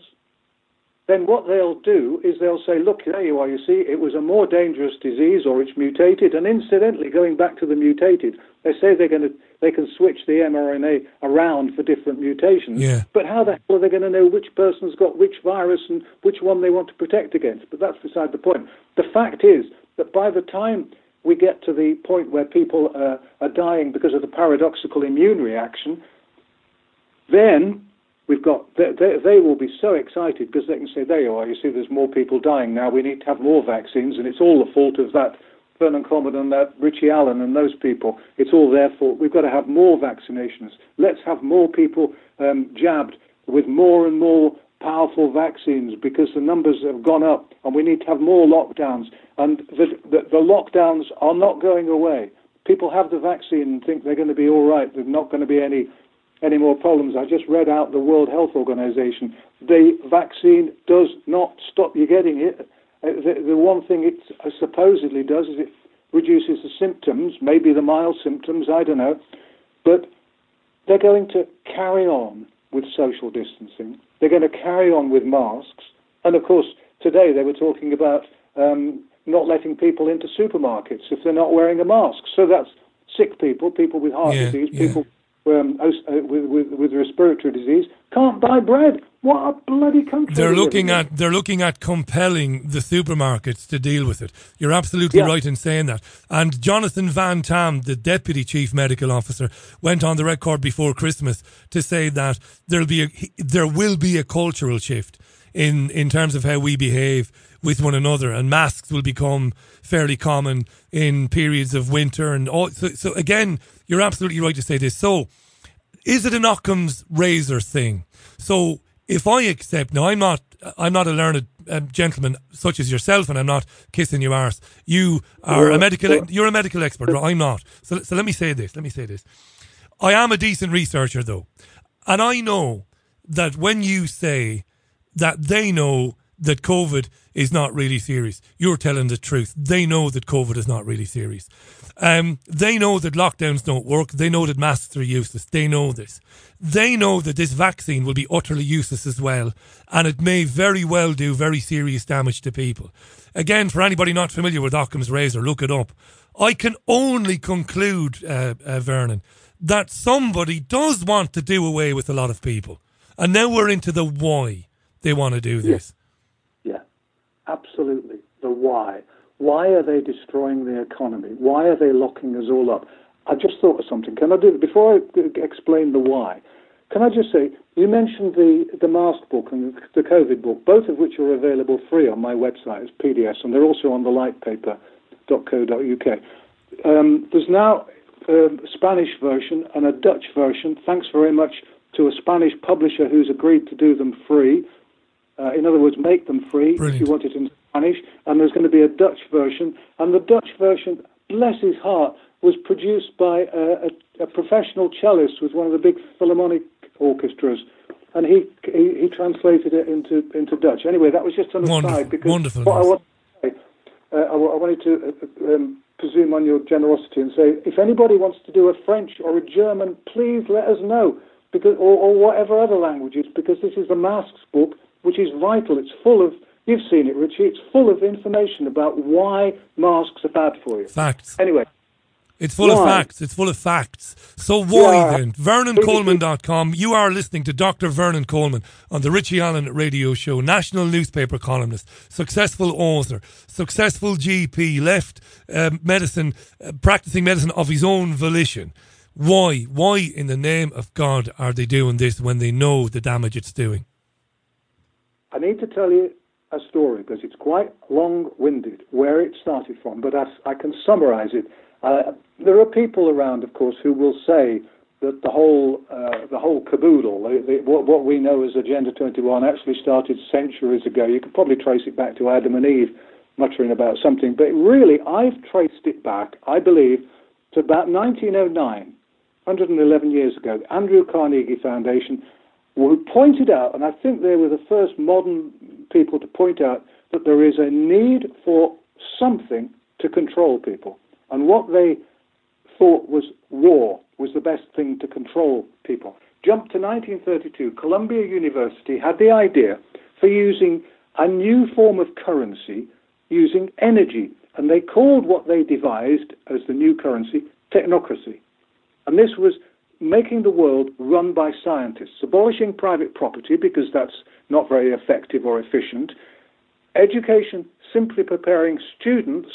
then what they'll do is they'll say, look, there you are, you see, it was a more dangerous disease, or it's mutated. And incidentally, going back to the mutated, they say they're going to, they can switch the mRNA around for different mutations. Yeah. But how the hell are they going to know which person's got which virus and which one they want to protect against? But that's beside the point. The fact is that by the time we get to the point where people uh, are dying because of the paradoxical immune reaction, then we've got, they, they, they will be so excited because they can say, there you are, you see, there's more people dying now, we need to have more vaccines, and it's all the fault of that Vernon Common and that Richie Allen and those people. It's all their fault. We've got to have more vaccinations. Let's have more people um, jabbed with more and more powerful vaccines, because the numbers have gone up, and we need to have more lockdowns. And the, the, the lockdowns are not going away. People have the vaccine and think they're going to be all right. There's not going to be any any more problems. I just read out the World Health Organization. The vaccine does not stop you getting it. Uh, the, the one thing it uh, supposedly does is it reduces the symptoms, maybe the mild symptoms, I don't know. But they're going to carry on with social distancing. They're going to carry on with masks. And of course, today they were talking about um, not letting people into supermarkets if they're not wearing a mask. So that's sick people, people with heart Yeah, disease, yeah. people Um, with, with with respiratory disease can't buy bread. What a bloody country! They're we live looking in. at they're looking at compelling the supermarkets to deal with it. You're absolutely Yeah. right in saying that. And Jonathan Van Tam, the deputy chief medical officer, went on the record before Christmas to say that there'll be a, there will be a cultural shift in in terms of how we behave with one another, and masks will become fairly common in periods of winter. And all, so, so again, you're absolutely right to say this. So, is it an Occam's razor thing? So, if I accept, now I'm not, I'm not a learned um, gentleman such as yourself, and I'm not kissing your arse. You are a medical, you're a medical expert, but I'm not. So, so let me say this. Let me say this. I am a decent researcher, though, and I know that when you say that they know that COVID is not really serious. You're telling the truth. They know that COVID is not really serious. Um, they know that lockdowns don't work. They know that masks are useless. They know this. They know that this vaccine will be utterly useless as well, and it may very well do very serious damage to people. Again, for anybody not familiar with Occam's razor, look it up. I can only conclude, uh, uh, Vernon, that somebody does want to do away with a lot of people. And now we're into the why they want to do this. Yeah, yeah, absolutely. The why. Why are they destroying the economy? Why are they locking us all up? I just thought of something. Can I do before I explain the why? Can I just say, you mentioned the, the mask book and the COVID book, both of which are available free on my website as P D Fs, and they're also on the lightpaper dot co dot U K. Um, there's now a Spanish version and a Dutch version. Thanks very much to a Spanish publisher who's agreed to do them free. Uh, in other words, make them free. Brilliant. If you want it in Spanish. And there's going to be a Dutch version. And the Dutch version, bless his heart, was produced by a, a, a professional cellist with one of the big philharmonic orchestras. And he he, he translated it into, into Dutch. Anyway, that was just an aside. Because wonderful. What I wanted to say, uh, I, I wanted to uh, um, presume on your generosity and say, if anybody wants to do a French or a German, please let us know. Because, or, or whatever other languages, because this is the masks book, which is vital. It's full of, you've seen it, Richie, it's full of information about why masks are bad for you. Facts. Anyway. It's full why? of facts. It's full of facts. So why yeah. then? Vernon Coleman dot com. You are listening to Doctor Vernon Coleman on the Richie Allen radio show. National newspaper columnist, successful author, successful G P, left uh, medicine, uh, practicing medicine of his own volition. Why? Why in the name of God are they doing this when they know the damage it's doing? I need to tell you a story because it's quite long-winded where it started from, but as I can summarise it. Uh, there are people around, of course, who will say that the whole uh, the whole caboodle, the, the, what, what we know as Agenda twenty-one, actually started centuries ago. You could probably trace it back to Adam and Eve muttering about something, but really, I've traced it back, I believe, to about nineteen oh nine. one hundred eleven years ago, the Andrew Carnegie Foundation, who pointed out, and I think they were the first modern people to point out, that there is a need for something to control people. And what they thought was war was the best thing to control people. Jump to nineteen thirty-two, Columbia University had the idea for using a new form of currency using energy. And they called what they devised as the new currency technocracy. And this was making the world run by scientists, abolishing private property because that's not very effective or efficient, education simply preparing students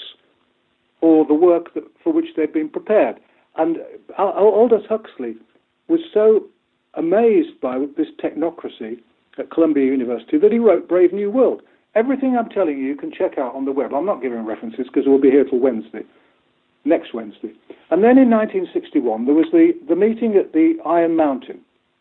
for the work that, for which they'd been prepared. And Aldous Huxley was so amazed by this technocracy at Columbia University that he wrote Brave New World. Everything I'm telling you, you can check out on the web. I'm not giving references because we'll be here till Wednesday. Next Wednesday. And then in nineteen sixty-one, there was the, the meeting at the Iron Mountain,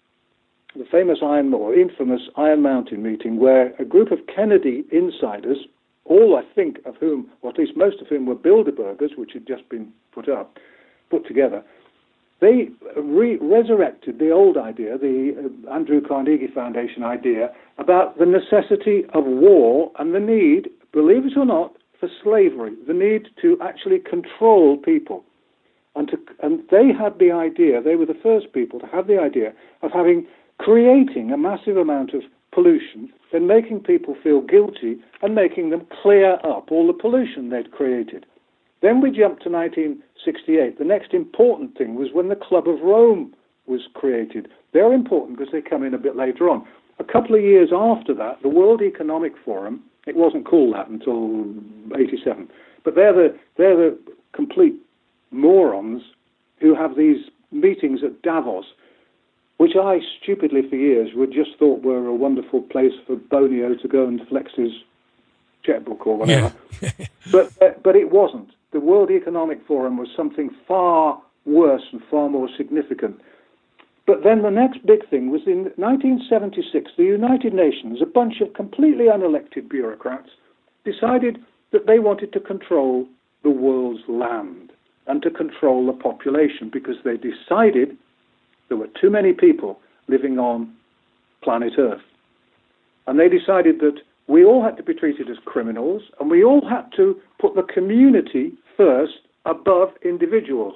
the famous Iron, or infamous Iron Mountain meeting, where a group of Kennedy insiders, all I think of whom, or at least most of whom were Bilderbergers, which had just been put up, put together, they re- resurrected the old idea, the uh, Andrew Carnegie Foundation idea, about the necessity of war and the need, believe it or not, for slavery, the need to actually control people. And, to, and they had the idea, they were the first people to have the idea of having, creating a massive amount of pollution, then making people feel guilty and making them clear up all the pollution they'd created. Then we jumped to nineteen sixty-eight. The next important thing was when the Club of Rome was created. They're important because they come in a bit later on. A couple of years after that, the World Economic Forum, it wasn't called that until eighty-seven, but they're the, they're the complete morons who have these meetings at Davos, which I stupidly for years would just thought were a wonderful place for Bonio to go and flex his checkbook or whatever. Yeah. but uh, but it wasn't. The World Economic Forum was something far worse and far more significant. But then the next big thing was in nineteen seventy-six, the United Nations, a bunch of completely unelected bureaucrats, decided that they wanted to control the world's land and to control the population because they decided there were too many people living on planet Earth. And they decided that we all had to be treated as criminals, and we all had to put the community first above individuals.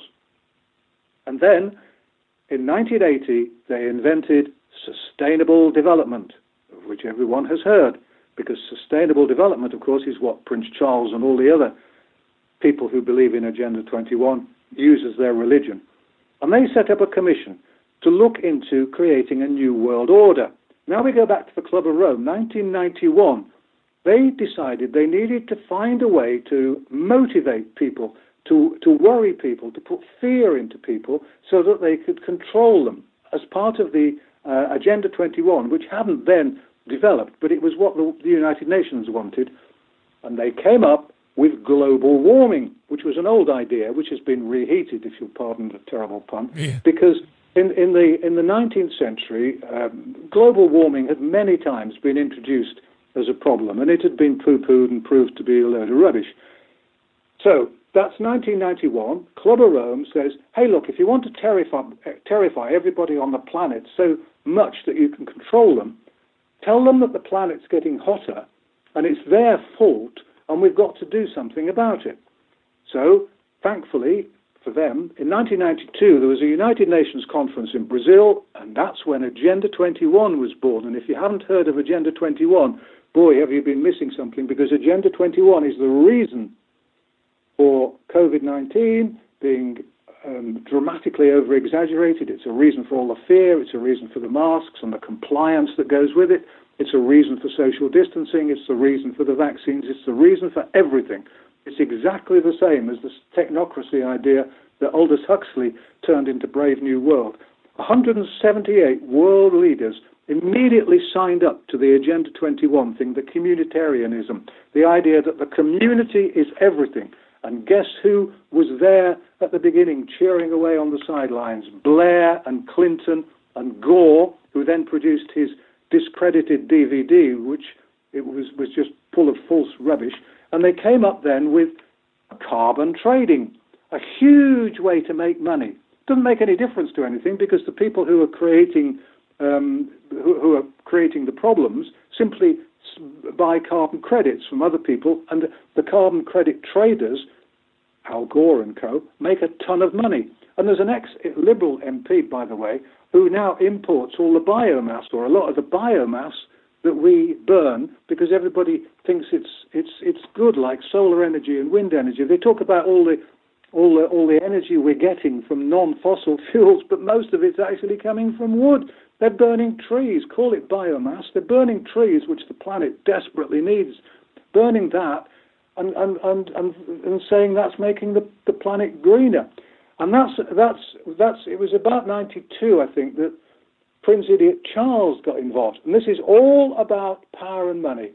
And then, in nineteen eighty, they invented sustainable development, of which everyone has heard, because sustainable development, of course, is what Prince Charles and all the other people who believe in Agenda twenty-one use as their religion. And they set up a commission to look into creating a new world order. Now we go back to the Club of Rome, nineteen ninety-one. They decided they needed to find a way to motivate people, to, to worry people, to put fear into people so that they could control them as part of the uh, Agenda twenty-one, which hadn't then developed, but it was what the, the United Nations wanted. And they came up with global warming, which was an old idea, which has been reheated, if you'll pardon the terrible pun, yeah. because in, in the in the nineteenth century, um, global warming had many times been introduced as a problem, and it had been poo-pooed and proved to be a load of rubbish. So that's nineteen ninety-one. Club of Rome says, hey, look, if you want to terrify, terrify everybody on the planet so much that you can control them, tell them that the planet's getting hotter and it's their fault, and we've got to do something about it. So, thankfully for them, in nineteen ninety-two, there was a United Nations conference in Brazil, and that's when Agenda twenty-one was born. And if you haven't heard of Agenda twenty-one, boy, have you been missing something, because Agenda twenty-one is the reason for COVID nineteen being um, dramatically over-exaggerated. It's a reason for all the fear. It's a reason for the masks and the compliance that goes with it. It's a reason for social distancing. It's the reason for the vaccines. It's the reason for everything. It's exactly the same as the technocracy idea that Aldous Huxley turned into Brave New World. one hundred seventy-eight world leaders immediately signed up to the Agenda twenty-one thing, the communitarianism, the idea that the community is everything. And guess who was there at the beginning, cheering away on the sidelines? Blair and Clinton and Gore, who then produced his discredited D V D, which it was, was just full of false rubbish. And they came up then with carbon trading, a huge way to make money. Doesn't make any difference to anything, because the people who are creating um, who, who are creating the problems simply buy carbon credits from other people, and the carbon credit traders, Al Gore and co, make a ton of money. And there's an ex-Liberal M P, by the way, who now imports all the biomass, or a lot of the biomass that we burn, because everybody thinks it's it's it's good, like solar energy and wind energy. They talk about all the all the all the energy we're getting from non-fossil fuels, but most of it's actually coming from wood. They're burning trees, call it biomass. They're burning trees, which the planet desperately needs. Burning that and and and and, and saying that's making the, the planet greener. And that's that's that's. It was about ninety-two, I think, that Prince Idiot Charles got involved. And this is all about power and money.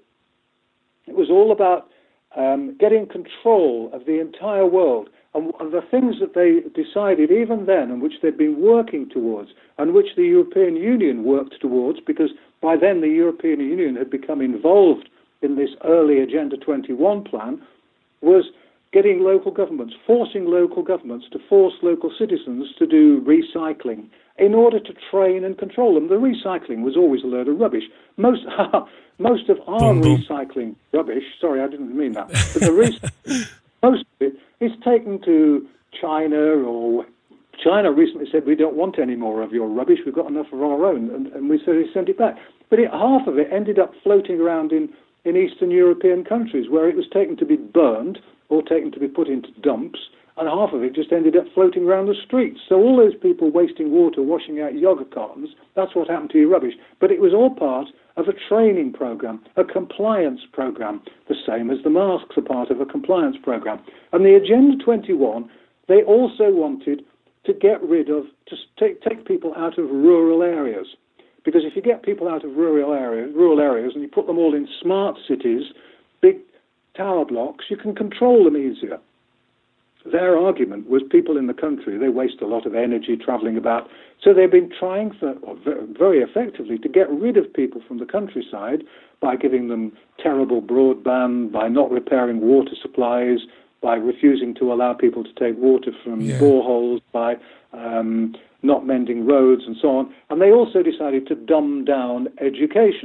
It was all about um, getting control of the entire world. And the things that they decided even then, and which they'd been working towards, and which the European Union worked towards, because by then the European Union had become involved in this early Agenda twenty-one plan, was getting local governments, forcing local governments to force local citizens to do recycling in order to train and control them. The recycling was always a load of rubbish. Most most of our boom, boom. recycling rubbish, sorry, I didn't mean that, but the re- most of it is taken to China, or China recently said, we don't want any more of your rubbish, we've got enough of our own, and, and we so sent it back. But it, half of it ended up floating around in, in Eastern European countries, where it was taken to be burned or taken to be put into dumps, and half of it just ended up floating around the streets. So all those people wasting water, washing out yogurt cartons, that's what happened to your rubbish. But it was all part of a training program, a compliance program, the same as the masks are part of a compliance program. And the Agenda twenty-one, they also wanted to get rid of, to take, take people out of rural areas. Because if you get people out of rural areas, rural areas and you put them all in smart cities, big tower blocks, you can control them easier. Their argument was people in the country, they waste a lot of energy travelling about. So they've been trying for, very effectively to get rid of people from the countryside by giving them terrible broadband, by not repairing water supplies, by refusing to allow people to take water from yeah. boreholes, by um, not mending roads and so on. And they also decided to dumb down education.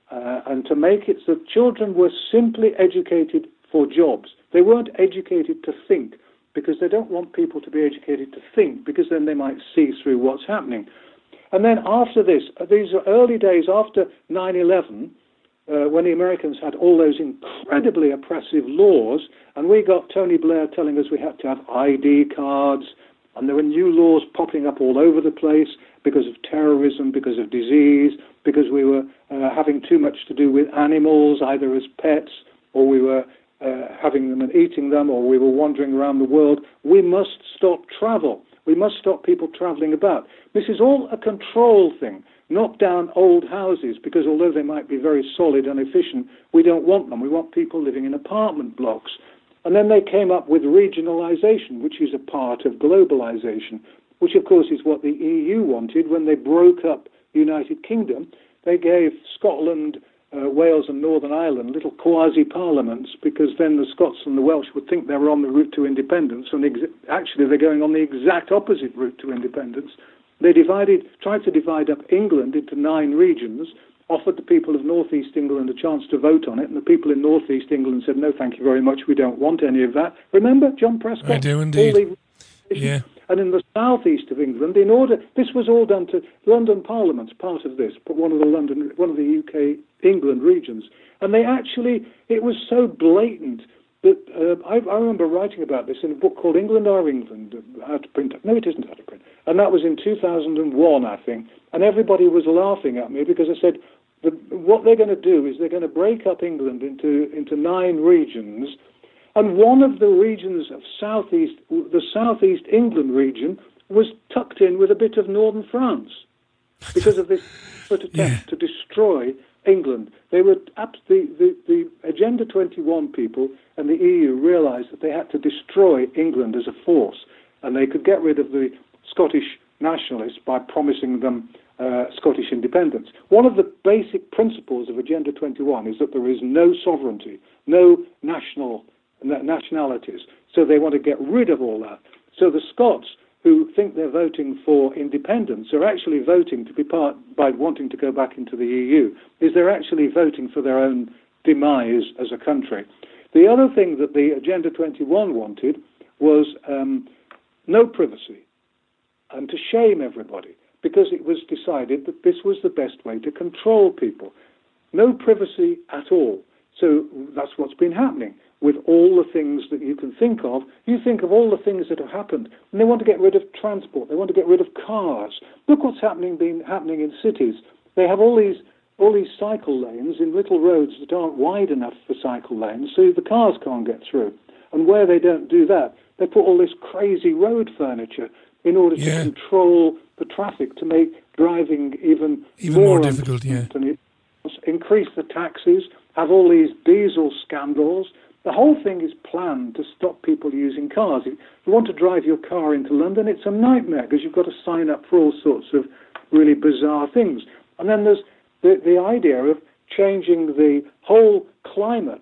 uh, and to make it so children were simply educated for jobs. They weren't educated to think, because they don't want people to be educated to think, because then they might see through what's happening. And then after this, these are early days after nine eleven, uh, when the Americans had all those incredibly oppressive laws, and we got Tony Blair telling us we had to have I D cards, and there were new laws popping up all over the place because of terrorism, because of disease, because we were uh, having too much to do with animals, either as pets, or we were uh, having them and eating them, or we were wandering around the world. We must stop travel. We must stop people travelling about. This is all a control thing. Knock down old houses, because although they might be very solid and efficient, we don't want them. We want people living in apartment blocks. And then they came up with regionalisation, which is a part of globalisation, which of course is what the E U wanted when they broke up the United Kingdom. They gave Scotland, uh, Wales and Northern Ireland little quasi-parliaments, because then the Scots and the Welsh would think they were on the route to independence, and ex- actually they're going on the exact opposite route to independence. They divided, tried to divide up England into nine regions, offered the people of North East England a chance to vote on it, and the people in North East England said, no, thank you very much, we don't want any of that. Remember John Prescott? I do indeed. Yeah. And in the south east of England, in order, this was all done to London Parliament's part of this, but one of the London, one of the U K England regions, and they actually, it was so blatant that uh, I, I remember writing about this in a book called England Our England, how to print. No, it isn't how to print, and that was in two thousand one, I think, and everybody was laughing at me because I said, the, what they're going to do is they're going to break up England into into nine regions. And one of the regions of southeast, the southeast England region, was tucked in with a bit of northern France because of this attempt yeah. to destroy England. They were the, the, the Agenda twenty-one people and the E U realised that they had to destroy England as a force, and they could get rid of the Scottish nationalists by promising them uh, Scottish independence. One of the basic principles of Agenda twenty-one is that there is no sovereignty, no national nationalities. So they want to get rid of all that. So the Scots, who think they're voting for independence, are actually voting to be part, by wanting to go back into the E U, is they're actually voting for their own demise as a country. The other thing that the Agenda twenty-one wanted was um, no privacy, and to shame everybody, because it was decided that this was the best way to control people. No privacy at all. So that's what's been happening with all the things that you can think of. You think of all the things that have happened, and they want to get rid of transport. They want to get rid of cars. Look what's happening been happening in cities. They have all these all these cycle lanes in little roads that aren't wide enough for cycle lanes, so the cars can't get through. And where they don't do that, they put all this crazy road furniture in order yeah. to control the traffic, to make driving even, even more, more difficult. Yeah, and increase the taxes. Have all these diesel scandals. The whole thing is planned to stop people using cars. If you want to drive your car into London, it's a nightmare because you've got to sign up for all sorts of really bizarre things. And then there's the, the idea of changing the whole climate.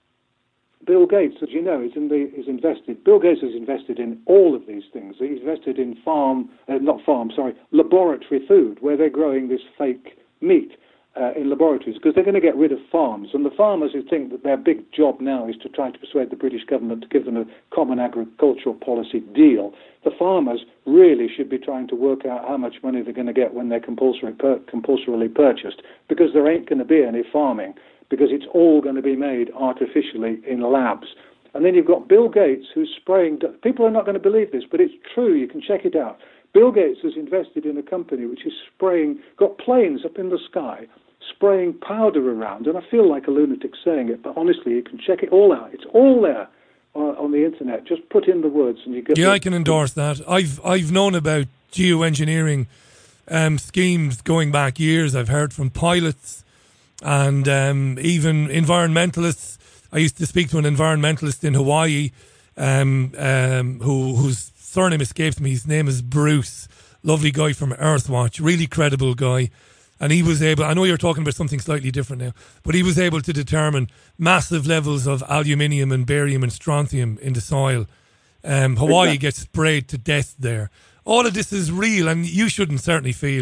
Bill Gates, as you know, is, in the, is invested. Bill Gates has invested in all of these things. He's invested in farm, uh, not farm, sorry, laboratory food, where they're growing this fake meat. Uh, in laboratories, because they're going to get rid of farms. And the farmers who think that their big job now is to try to persuade the British government to give them a common agricultural policy deal, the farmers really should be trying to work out how much money they're going to get when they're compulsory per- compulsorily purchased, because there ain't going to be any farming, because it's all going to be made artificially in labs. And then you've got Bill Gates, who's spraying... People are not going to believe this, but it's true. You can check it out. Bill Gates has invested in a company which is spraying, got planes up in the sky, spraying powder around, and I feel like a lunatic saying it, but honestly, you can check it all out. It's all there on, on the internet. Just put in the words and you get... Yeah, the, I can endorse that. I've I've known about geoengineering um, schemes going back years. I've heard from pilots and um, even environmentalists. I used to speak to an environmentalist in Hawaii um, um, who whose surname escapes me. His name is Bruce. Lovely guy from Earthwatch. Really credible guy. And he was able, I know you're talking about something slightly different now, but he was able to determine massive levels of aluminium and barium and strontium in the soil. Um, Hawaii exactly. gets sprayed to death there. All of this is real, and you shouldn't certainly feel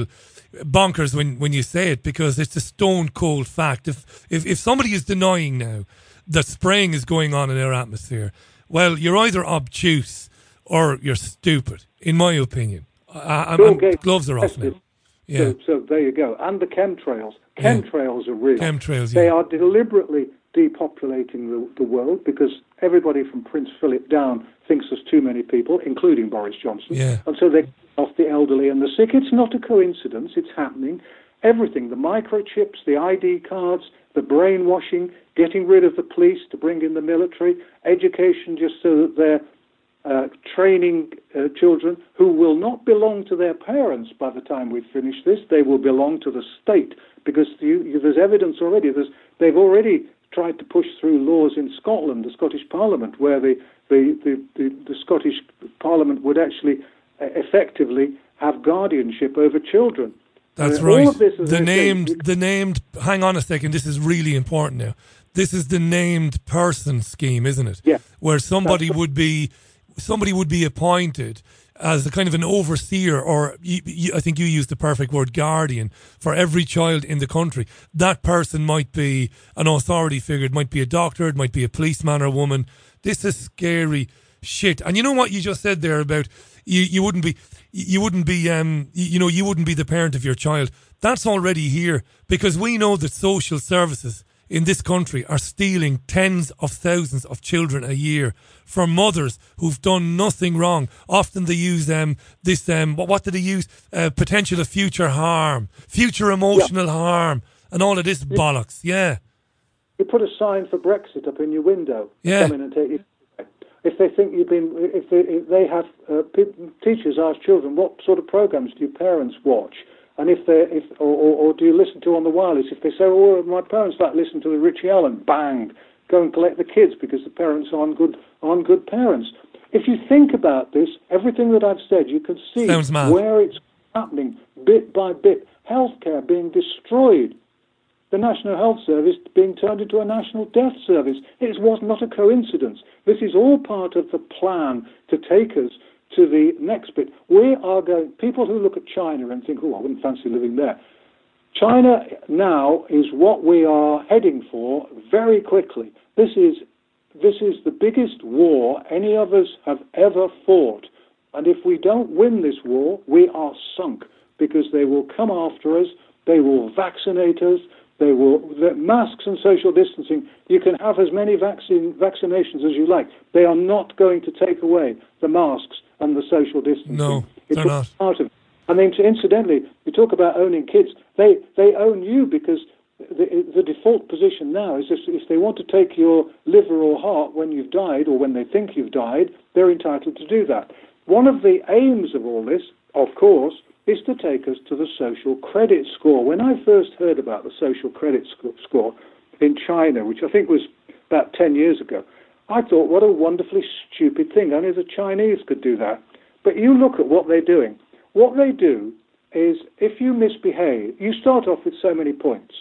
bonkers when, when you say it, because it's a stone cold fact. If, if if somebody is denying now that spraying is going on in our atmosphere, well, you're either obtuse or you're stupid, in my opinion. I, I'm, I'm, gloves are off now. Yeah. So, so there you go. And the chemtrails. Chemtrails yeah. are real. Chemtrails, They yeah. are deliberately depopulating the, the world because everybody from Prince Philip down thinks there's too many people, including Boris Johnson. Yeah. And so they off the elderly and the sick. It's not a coincidence. It's happening. Everything, the microchips, the I D cards, the brainwashing, getting rid of the police to bring in the military, education just so that they're uh, training uh, children who will not belong to their parents by the time we finish this. They will belong to the state because you, you, there's evidence already. There's, they've already tried to push through laws in Scotland, the Scottish Parliament, where the, the, the, the, the Scottish Parliament would actually uh, effectively have guardianship over children. That's uh, right. All of this is the named, the named. Hang on a second. This is really important now. This is the named person scheme, isn't it? Yeah. Where somebody That's would be, somebody would be appointed as a kind of an overseer, or you, you, I think you used the perfect word, guardian, for every child in the country. That person might be an authority figure. It might be a doctor. It might be a policeman or woman. This is scary shit. And you know what you just said there about you, you wouldn't be. You wouldn't be, um, you know, you wouldn't be the parent of your child. That's already here because we know that social services in this country are stealing tens of thousands of children a year from mothers who've done nothing wrong. Often they use um, this, um, what, what do they use? Uh, potential of future harm, future emotional yeah. harm, and all of this bollocks. Yeah. You put a sign for Brexit up in your window. Yeah. Come in and take you. If they think you've been, if they, if they have, uh, teachers ask children, what sort of programs do your parents watch? And if they, if, or, or, or do you listen to on the wireless? If they say, oh, my parents like listen to the Richie Allen, bang, go and collect the kids because the parents aren't good, aren't good parents. If you think about this, everything that I've said, you can see where it's happening bit by bit. Healthcare being destroyed. The National Health Service being turned into a National Death Service. It was not a coincidence. This is all part of the plan to take us to the next bit. We are going, people who look at China and think, oh, I wouldn't fancy living there. China now is what we are heading for very quickly. This is, this is the biggest war any of us have ever fought. And if we don't win this war, we are sunk because they will come after us, they will vaccinate us, They will, the masks and social distancing, you can have as many vaccine vaccinations as you like. They are not going to take away the masks and the social distancing. No, they're it's not. Part of it. And then, incidentally, you talk about owning kids. They they own you because the, the default position now is if, if they want to take your liver or heart when you've died or when they think you've died, they're entitled to do that. One of the aims of all this, of course, is to take us to the social credit score. When I first heard about the social credit sc- score in China, which I think was about ten years ago, I thought, what a wonderfully stupid thing. Only the Chinese could do that. But you look at what they're doing. What they do is, if you misbehave, you start off with so many points.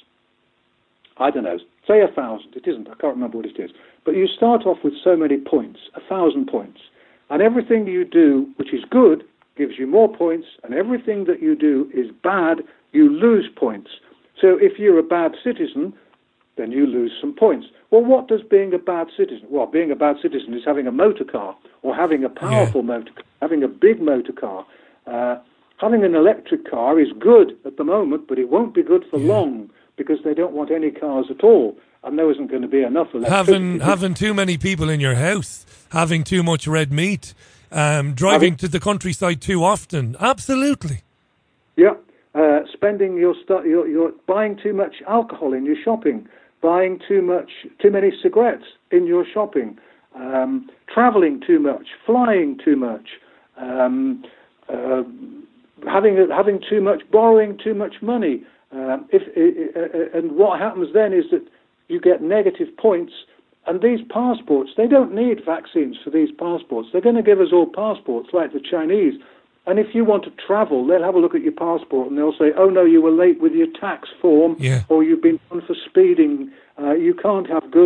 I don't know, say a thousand. It isn't, I can't remember what it is. But you start off with so many points, a thousand points. And everything you do, which is good, gives you more points, and everything that you do is bad, you lose points. So if you're a bad citizen, then you lose some points. Well, what does being a bad citizen? Well, being a bad citizen is having a motor car, or having a powerful yeah. motor car, having a big motor car. Uh, having an electric car is good at the moment, but it won't be good for yeah. long, because they don't want any cars at all, and there isn't going to be enough electricity. Having, having too many people in your house, having too much red meat, Um, driving to the countryside too often. Absolutely. Yeah. Uh, spending your stuff, you're, you're buying too much alcohol in your shopping, buying too much, too many cigarettes in your shopping, um, traveling too much, flying too much, um, uh, having having too much, borrowing too much money. Um, if uh, and what happens then is that you get negative points. And these passports, they don't need vaccines for these passports. They're going to give us all passports like the Chinese. And if you want to travel, they'll have a look at your passport and they'll say, oh, no, you were late with your tax form yeah. or you've been done for speeding. Uh, you can't have good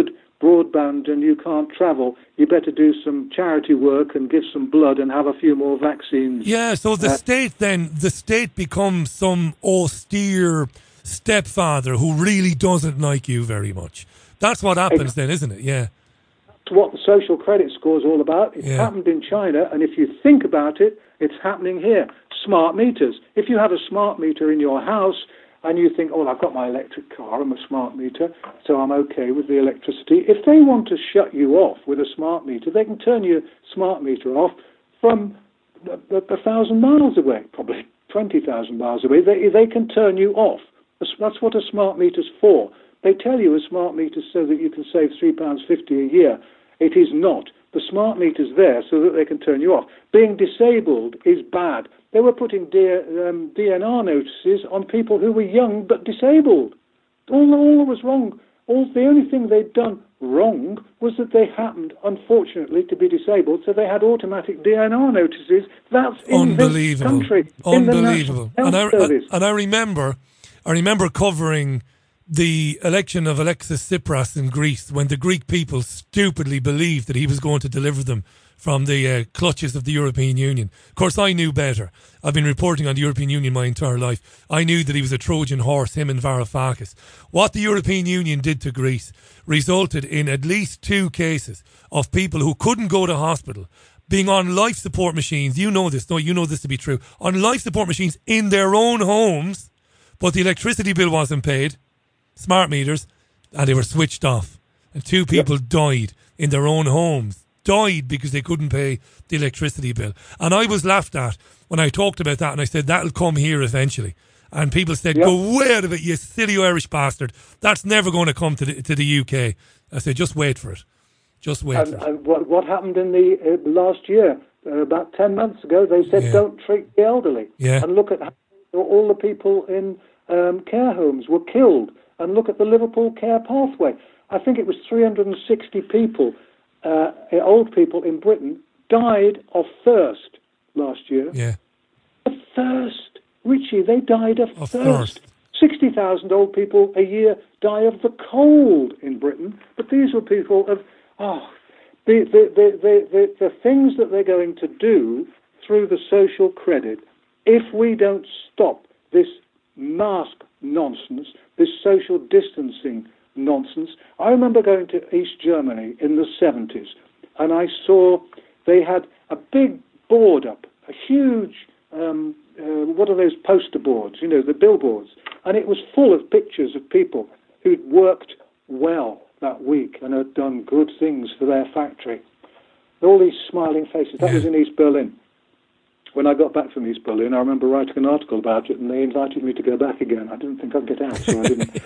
broadband and you can't travel, you better do some charity work and give some blood and have a few more vaccines. Yeah, so the uh, state then, the state becomes some austere stepfather who really doesn't like you very much. That's what happens exactly. then, isn't it? Yeah. That's what the social credit score is all about. It's yeah. happened in China, and if you think about it, it's happening here. Smart meters. If you have a smart meter in your house and you think, oh, I've got my electric car, I'm a smart meter, so I'm okay with the electricity. If they want to shut you off with a smart meter, they can turn your smart meter off from a, a, a thousand miles away, probably twenty thousand miles away. They, they can turn you off. That's what a smart meter's for. They tell you a smart meter's so that you can save three pounds fifty a year. It is not. The smart meter's there so that they can turn you off. Being disabled is bad. They were putting D, um, D N R notices on people who were young but disabled. All, all that was wrong, all, the only thing they'd done wrong was that they happened, unfortunately, to be disabled, so they had automatic D N R notices. That's in this country. Unbelievable. In the and, I, Service. and I remember, I remember covering the election of Alexis Tsipras in Greece when the Greek people stupidly believed that he was going to deliver them from the uh, clutches of the European Union. Of course, I knew better. I've been reporting on the European Union my entire life. I knew that he was a Trojan horse, him and Varoufakis. What the European Union did to Greece resulted in at least two cases of people who couldn't go to hospital being on life support machines. You know this. No, you know this to be true. On life support machines in their own homes, but the electricity bill wasn't paid. Smart meters, and they were switched off. And two people yep. died in their own homes. Died because they couldn't pay the electricity bill. And I was laughed at when I talked about that, and I said, that'll come here eventually. And people said, yep. go way out of it, you silly Irish bastard. That's never going to come to the, to the U K. I said, just wait for it. Just wait and, for it. And what, what happened in the uh, last year, uh, about ten months ago, they said, yeah. don't treat the elderly. Yeah. And look at how all the people in um, care homes were killed. And look at the Liverpool Care Pathway. I think it was three hundred sixty people, uh, old people in Britain, died of thirst last year. Yeah. Of thirst. Richie, they died of, of thirst. thirst. sixty thousand old people a year die of the cold in Britain. But these were people of, oh, the, the, the, the, the, the things that they're going to do through the social credit, if we don't stop this mask nonsense, this social distancing nonsense. I remember going to East Germany in the seventies, and I saw they had a big board up, a huge, um, uh, what are those poster boards, you know, the billboards, and it was full of pictures of people who'd worked well that week and had done good things for their factory. All these smiling faces. That yeah. was in East Berlin. When I got back from East Berlin, I remember writing an article about it, and they invited me to go back again. I didn't think I'd get out, so I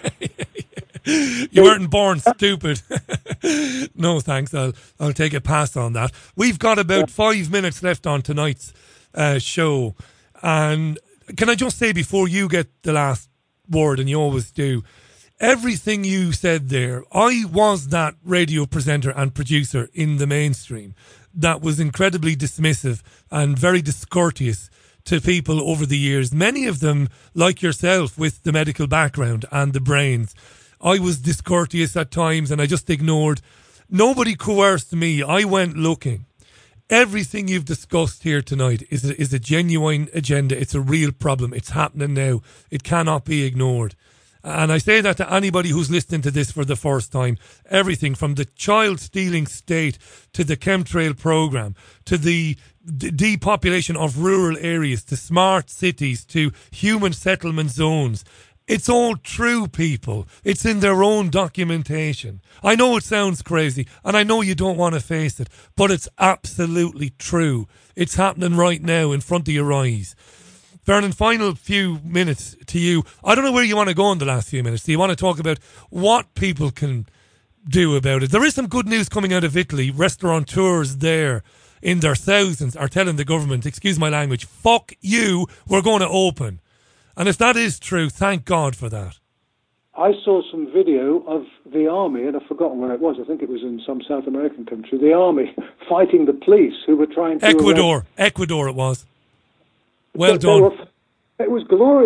didn't. You weren't born stupid. No, thanks. I'll I'll take a pass on that. We've got about five minutes left on tonight's uh, show, and can I just say before you get the last word, and you always do, everything you said there, I was that radio presenter and producer in the mainstream that was incredibly dismissive and very discourteous to people over the years. Many of them, like yourself, with the medical background and the brains. I was discourteous at times and I just ignored. Nobody coerced me. I went looking. Everything you've discussed here tonight is a, is a genuine agenda. It's a real problem. It's happening now. It cannot be ignored. And I say that to anybody who's listening to this for the first time. Everything from the child stealing state to the chemtrail program to the d- depopulation of rural areas to smart cities to human settlement zones. It's all true, people. It's in their own documentation. I know it sounds crazy and I know you don't want to face it, but it's absolutely true. It's happening right now in front of your eyes. Vernon, final few minutes to you. I don't know where you want to go in the last few minutes. Do you want to talk about what people can do about it? There is some good news coming out of Italy. Restaurateurs there in their thousands are telling the government, excuse my language, fuck you, we're going to open. And if that is true, thank God for that. I saw some video of the army, and I've forgotten where it was. I think it was in some South American country. The army fighting the police who were trying to... Ecuador. Arrest. Ecuador it was. Well they, done. They were, it was glorious.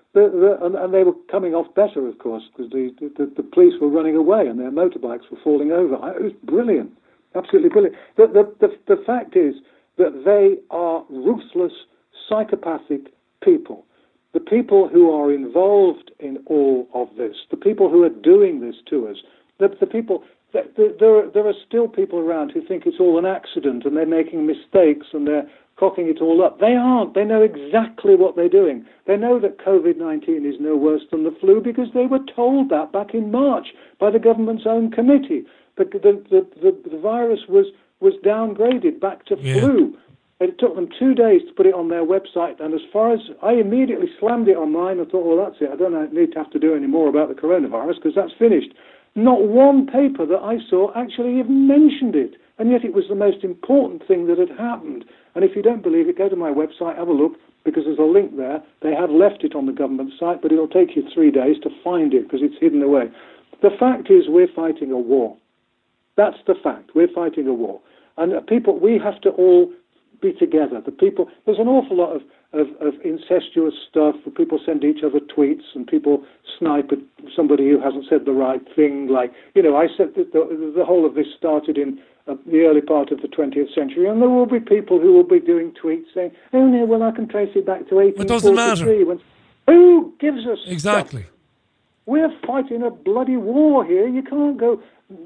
the, the, and, and they were coming off better, of course, because the, the, the police were running away and their motorbikes were falling over. It was brilliant, absolutely brilliant. The, the, the, the fact is that they are ruthless, psychopathic people. The people who are involved in all of this, the people who are doing this to us, the, the people, the, the, there, are, there are still people around who think it's all an accident and they're making mistakes and they're cocking it all up. They aren't. They know exactly what they're doing. They know that COVID nineteen is no worse than the flu because they were told that back in March by the government's own committee. The, the, the, the, the virus was, was downgraded back to yeah. flu. It took them two days to put it on their website, and as far as I immediately slammed it on mine, I thought, well, that's it. I don't need to have to do any more about the coronavirus because that's finished. Not one paper that I saw actually even mentioned it, and yet it was the most important thing that had happened. And if you don't believe it, go to my website, have a look, because there's a link there. They have left it on the government site, but it'll take you three days to find it because it's hidden away. The fact is we're fighting a war. That's the fact. We're fighting a war. And people, we have to all be together. The people, there's an awful lot of, of, of incestuous stuff where people send each other tweets and people snipe at somebody who hasn't said the right thing. Like, you know, I said that the, the whole of this started in uh, the early part of the twentieth century, and there will be people who will be doing tweets saying, oh no, well I can trace it back to eighteen forty-three. It doesn't matter. When, who gives us Exactly. stuff? We're fighting a bloody war here. You can't go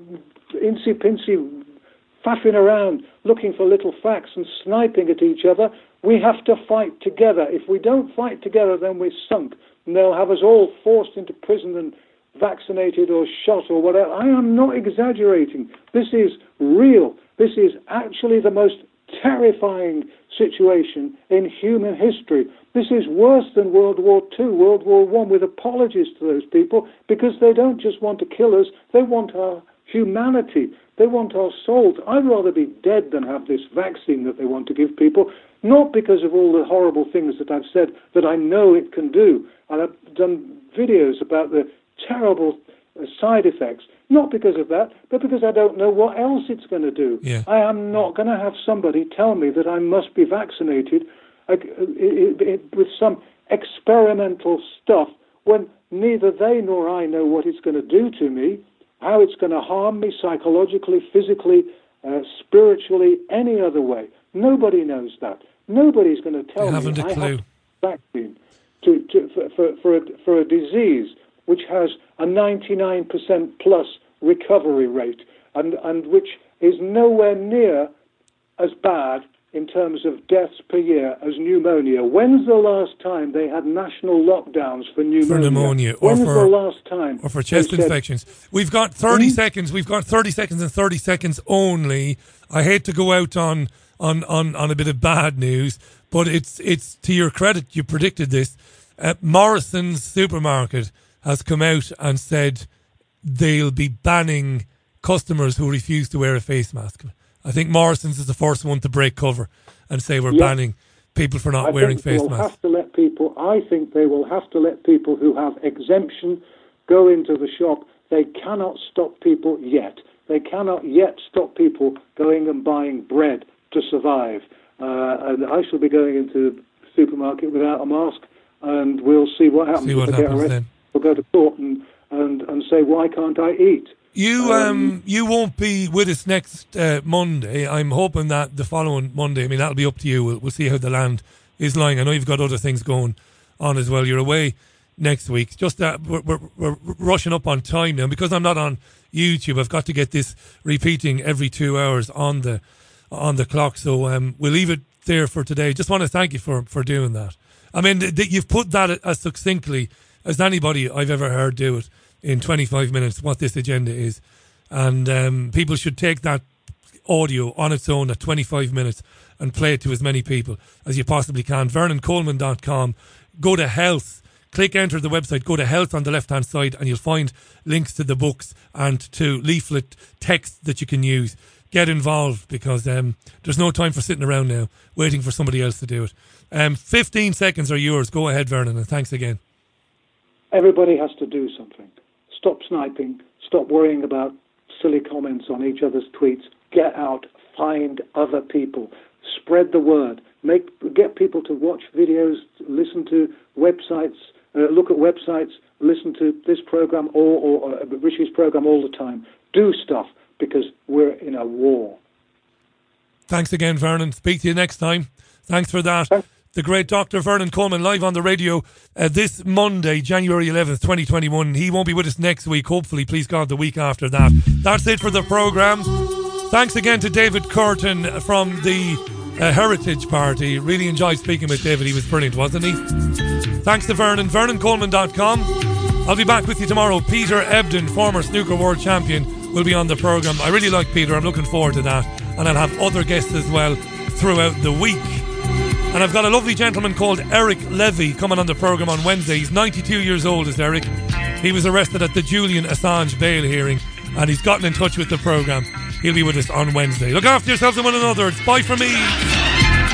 insy-pincy faffing around looking for little facts and sniping at each other. We have to fight together. If we don't fight together, then we're sunk. And they'll have us all forced into prison and vaccinated or shot or whatever. I am not exaggerating. This is real. This is actually the most terrifying situation in human history. This is worse than World War Two, World War One, with apologies to those people, because they don't just want to kill us, they want our humanity. They want our souls. I'd rather be dead than have this vaccine that they want to give people, not because of all the horrible things that I've said that I know it can do. And I've done videos about the terrible uh, side effects, not because of that, but because I don't know what else it's going to do. Yeah. I am not going to have somebody tell me that I must be vaccinated uh, it, it, with some experimental stuff when neither they nor I know what it's going to do to me, how it's going to harm me psychologically, physically, uh, spiritually, any other way. Nobody knows that. Nobody's going to tell you me haven't a I clue. have a vaccine to, to, for, for, for, a, for a disease which has a ninety-nine percent plus recovery rate and, and which is nowhere near as bad in terms of deaths per year as pneumonia. When's the last time they had national lockdowns for pneumonia? For pneumonia, or When's for, the last time or for chest they said, infections. We've got thirty Hmm? seconds. We've got thirty seconds and thirty seconds only. I hate to go out on, on, on, on a bit of bad news, but it's it's to your credit you predicted this. Uh, Morrison's supermarket has come out and said they'll be banning customers who refuse to wear a face mask. I think Morrison's is the first one to break cover and say we're Yeah. banning people for not I wearing think face they'll masks. have to let people, I think they will have to let people who have exemption go into the shop. They cannot stop people yet. They cannot yet stop people going and buying bread to survive. Uh, and I shall be going into the supermarket without a mask, and we'll see what happens. See what if I get happens arrested. then. We'll go to court and, and, and say, why can't I eat? You um you won't be with us next uh, Monday. I'm hoping that the following Monday. I mean, that'll be up to you. We'll, we'll see how the land is lying. I know you've got other things going on as well. You're away next week. Just that we're, we're, we're rushing up on time now because I'm not on YouTube. I've got to get this repeating every two hours on the on the clock. So um we'll leave it there for today. Just want to thank you for for doing that. I mean, th- th- you've put that as succinctly as anybody I've ever heard do it in twenty-five minutes, what this agenda is. And um, people should take that audio on its own at twenty-five minutes and play it to as many people as you possibly can. vernon coleman dot com. Go to health. Click enter the website. Go to health on the left-hand side and you'll find links to the books and to leaflet text that you can use. Get involved because um, there's no time for sitting around now waiting for somebody else to do it. Um, fifteen seconds are yours. Go ahead, Vernon, and thanks again. Everybody has to do something. Stop sniping. Stop worrying about silly comments on each other's tweets. Get out. Find other people. Spread the word. Make get people to watch videos, listen to websites, Uh, look at websites, listen to this program or, or, or Richie's program all the time. Do stuff, because we're in a war. Thanks again, Vernon. Speak to you next time. Thanks for that. Thanks. The great Doctor Vernon Coleman, live on the radio uh, this Monday, January eleventh, twenty twenty-one. He won't be with us next week, hopefully, please God, the week after that. That's it for the programme. Thanks again to David Curtin from the uh, Heritage Party. Really enjoyed speaking with David. He was brilliant, wasn't he? Thanks to Vernon. vernon coleman dot com. I'll be back with you tomorrow. Peter Ebdon, former snooker world champion, will be on the programme. I really like Peter. I'm looking forward to that. And I'll have other guests as well throughout the week. And I've got a lovely gentleman called Eric Levy coming on the programme on Wednesday. He's ninety-two years old, is Eric. He was arrested at the Julian Assange bail hearing, and he's gotten in touch with the programme. He'll be with us on Wednesday. Look after yourselves and one another. It's bye from me.